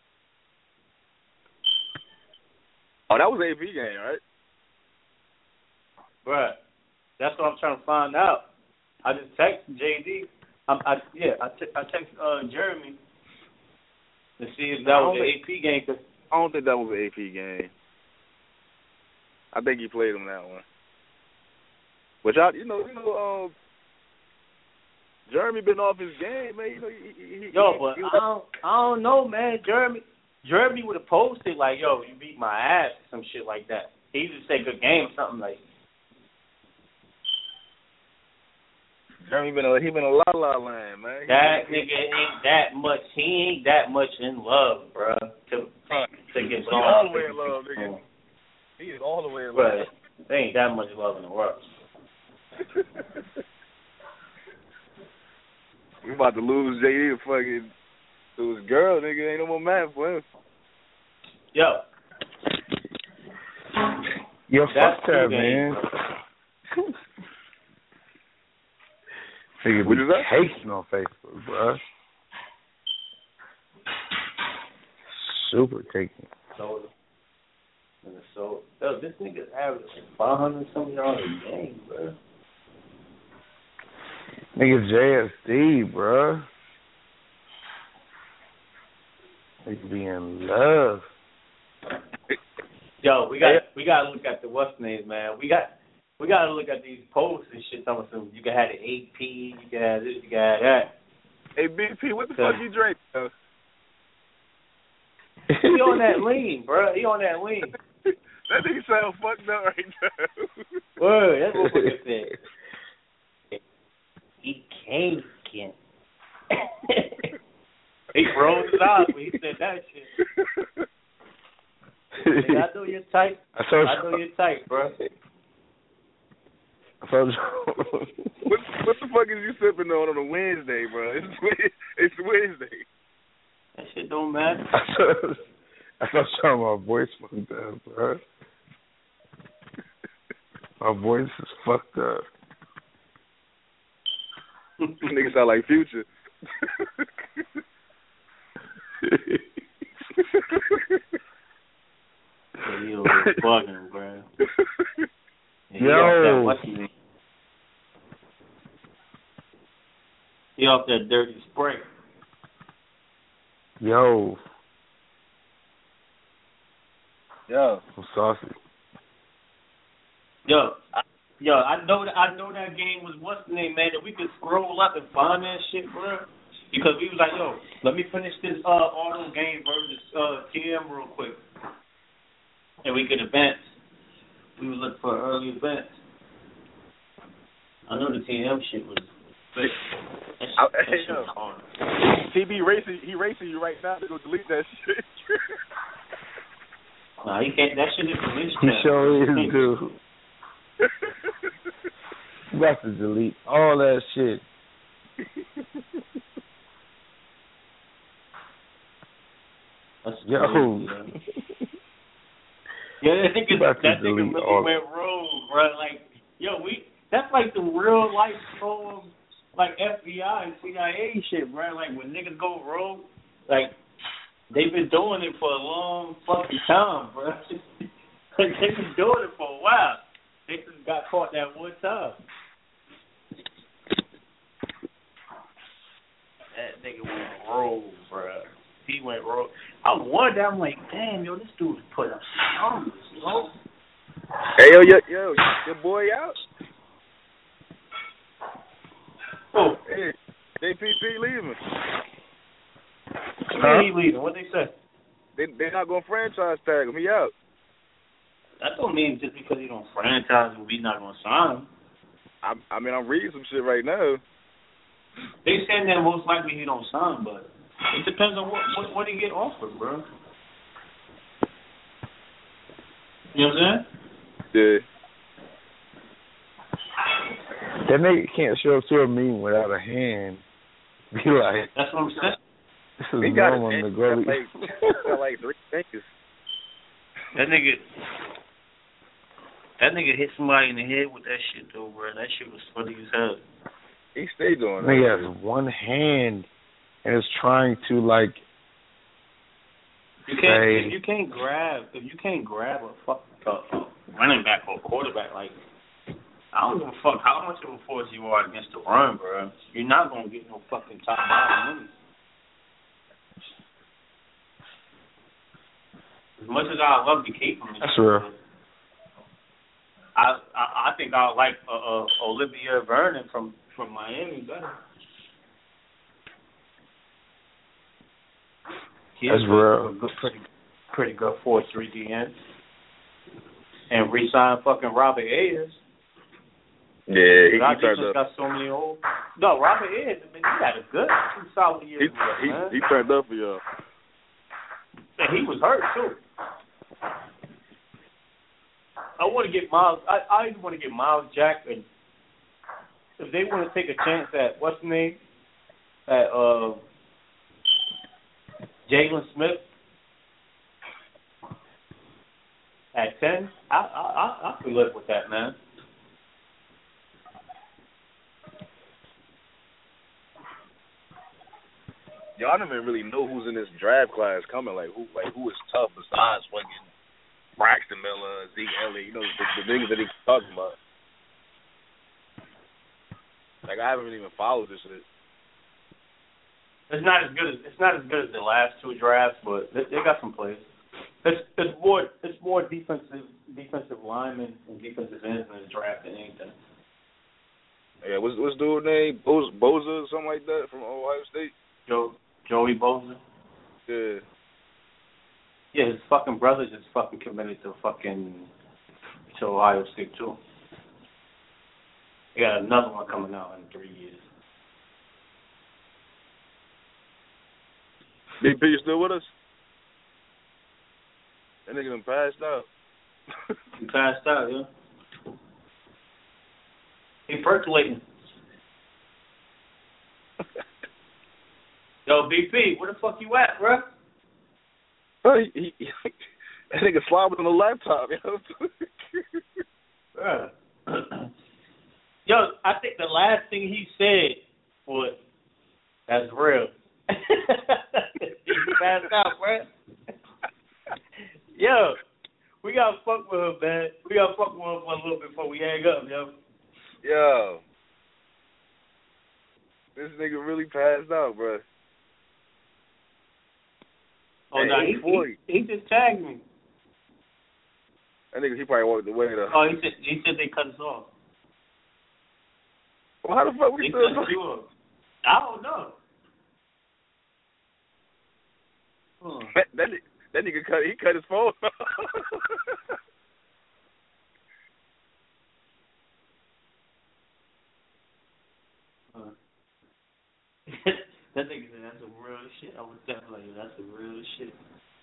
Oh, that was an A P game, right? Bruh, that's what I'm trying to find out. I just texted J D. Um, I, yeah, I, t- I texted uh, Jeremy to see if that was an A P game. Cause I don't think that was an A P game. I think he played him that one. But y'all, you know, you know, um, Jeremy been off his game, man. You know, he, he, yo, he, but he, I don't, I don't know, man. Jeremy, Jeremy would have posted like, "Yo, you beat my ass," or some shit like that. He just say "good game" or something like. Jeremy been a he been a la la land, man. He That been, nigga ain't that much. He ain't that much in love, bro. To to get He's all the way in love, nigga. He is all the way in love. But there ain't that much love in the world. We about to lose J D to fucking to his girl, nigga. Ain't no more man for him. Yo. Yo, That's fuck that, man. Nigga be What is that? hating on Facebook, bro. Super taking. So, so, yo, this nigga's average like five hundred something dollars a game, bro. Nigga J S D, bro. Nigga be in love. Yo, we got we got to look at the what's names, man. We got we got to look at these posts and shit. Talking about some, you can have the A P, you can have this, you can have that. Hey, B P, what the fuck you drink? Uh? He on that lean, bro. He on that lean. That nigga sound fucked up right now. Word, that's what nigga said. He came again. He froze his eyes when he said that shit. Nigga, I know you're tight. I, told I know you're tight, bro. I told you. what, what the fuck is you sipping on on a Wednesday, bro? It's, it's Wednesday. That shit don't matter. I thought, I thought y'all my voice fucked up, bro. My voice is fucked up. Nigga sound like Future. You bugging, bro. And Yo. He off that, what's his name? He off that dirty spray. Yo. Yo. I'm saucy. Yo, I, yo, I know that I know that game was what's the name, man. That we could scroll up and find that shit, bro. Because we was like, yo, let me finish this uh auto game versus uh T M real quick, and we could advance. We would look for early events. I know the T M shit was. That shit, I, that hey, shit yo. was hard. T B racing, he racing you right now to go delete that shit. Nah, he can't. That shit is police He chat. sure is, dude. You have to delete all that shit. That's Yo. crazy, man. Yeah, I think it's, About to that nigga delete really all- went rogue, bro. Like, yo, we that's like the real life um, like F B I and C I A shit, bro. Like when niggas go rogue, like they've been doing it for a long fucking time, bro. Like they've been doing it for a while. They just got caught that one time. That nigga went rogue, bro. He went rogue. I wonder, I'm like, damn, yo, this dude put up some numbers, yo. Hey, yo, yo, yo, your boy out? Oh, Hey, J P P leaving. huh? He leaving. What they say? They they not gonna franchise tag him. He out. That don't mean just because he don't franchise him, we not gonna sign him. I I mean I'm reading some shit right now. They saying that most likely he don't sign, but it depends on what what, what he get offered, bro. You know what I'm saying? Yeah. That nigga can't show up to a meeting without a hand. Be like, that's what I'm saying. This is he got normal in the gully. Like, got like three fingers. That nigga, that nigga hit somebody in the head with that shit though, bro. That shit was funny as hell. He stayed doing that. Nigga has one hand and is trying to like. You can't. say, If you can't grab. If you can't grab a fuck uh, running back or quarterback, like I don't give a fuck how much of a force you are against the run, bro. You're not gonna get no fucking top nine money. As much as I love to keep him, that's real. I, I I think I like uh, uh, Olivia Vernon from, from Miami better. He That's is real. A good, pretty pretty good four three D N. And re-sign fucking Robert Ayers. Yeah, he, Our he turned defense up. got so many old. No, Robert Ayers, I mean, he had a good two solid years. He, with us, he, man. he turned up for y'all. And he was hurt too. I want to get Miles. I I even want to get Miles Jack, and if they want to take a chance at what's the name, at uh, Jalen Smith at ten, I I I, I could live with that, man. Y'all don't even really know who's in this draft class coming. Like who, like who is tough besides fucking Braxton Miller, Zeke Elliott. You know the, the niggas that he's talking about. Like I haven't even followed this shit. It's not as good as it's not as good as the last two drafts, but they, they got some plays. It's it's more it's more defensive defensive linemen and defensive ends in this draft than anything. Yeah, what's what's dude's name? Boza, Boza or something like that from Ohio State. Joe Joey Bosa. Yeah. Yeah, his fucking brother just fucking committed to fucking to Ohio State too. They got another one coming out in three years. B P, you still with us? That nigga done passed out. He passed out, yeah. He percolating. Yo, B P, where the fuck you at, bro? Oh, he, he, that nigga slobbing on the laptop, yo. Bruh. Yo, I think the last thing he said was, "That's real." He passed out, bro. Yo, we gotta fuck with him, man. We gotta fuck with him for a little bit before we hang up, yo. Yo. This nigga really passed out, bro. Oh, no, he, he, he just tagged me. That nigga, he probably walked away, though. Oh, he said, he said they cut us off. Well, how the fuck we They still cut you off. I don't know. Huh. That, that, that nigga cut, he cut his phone off. Huh. That nigga said that's some real shit. I was definitely like, that's some real shit.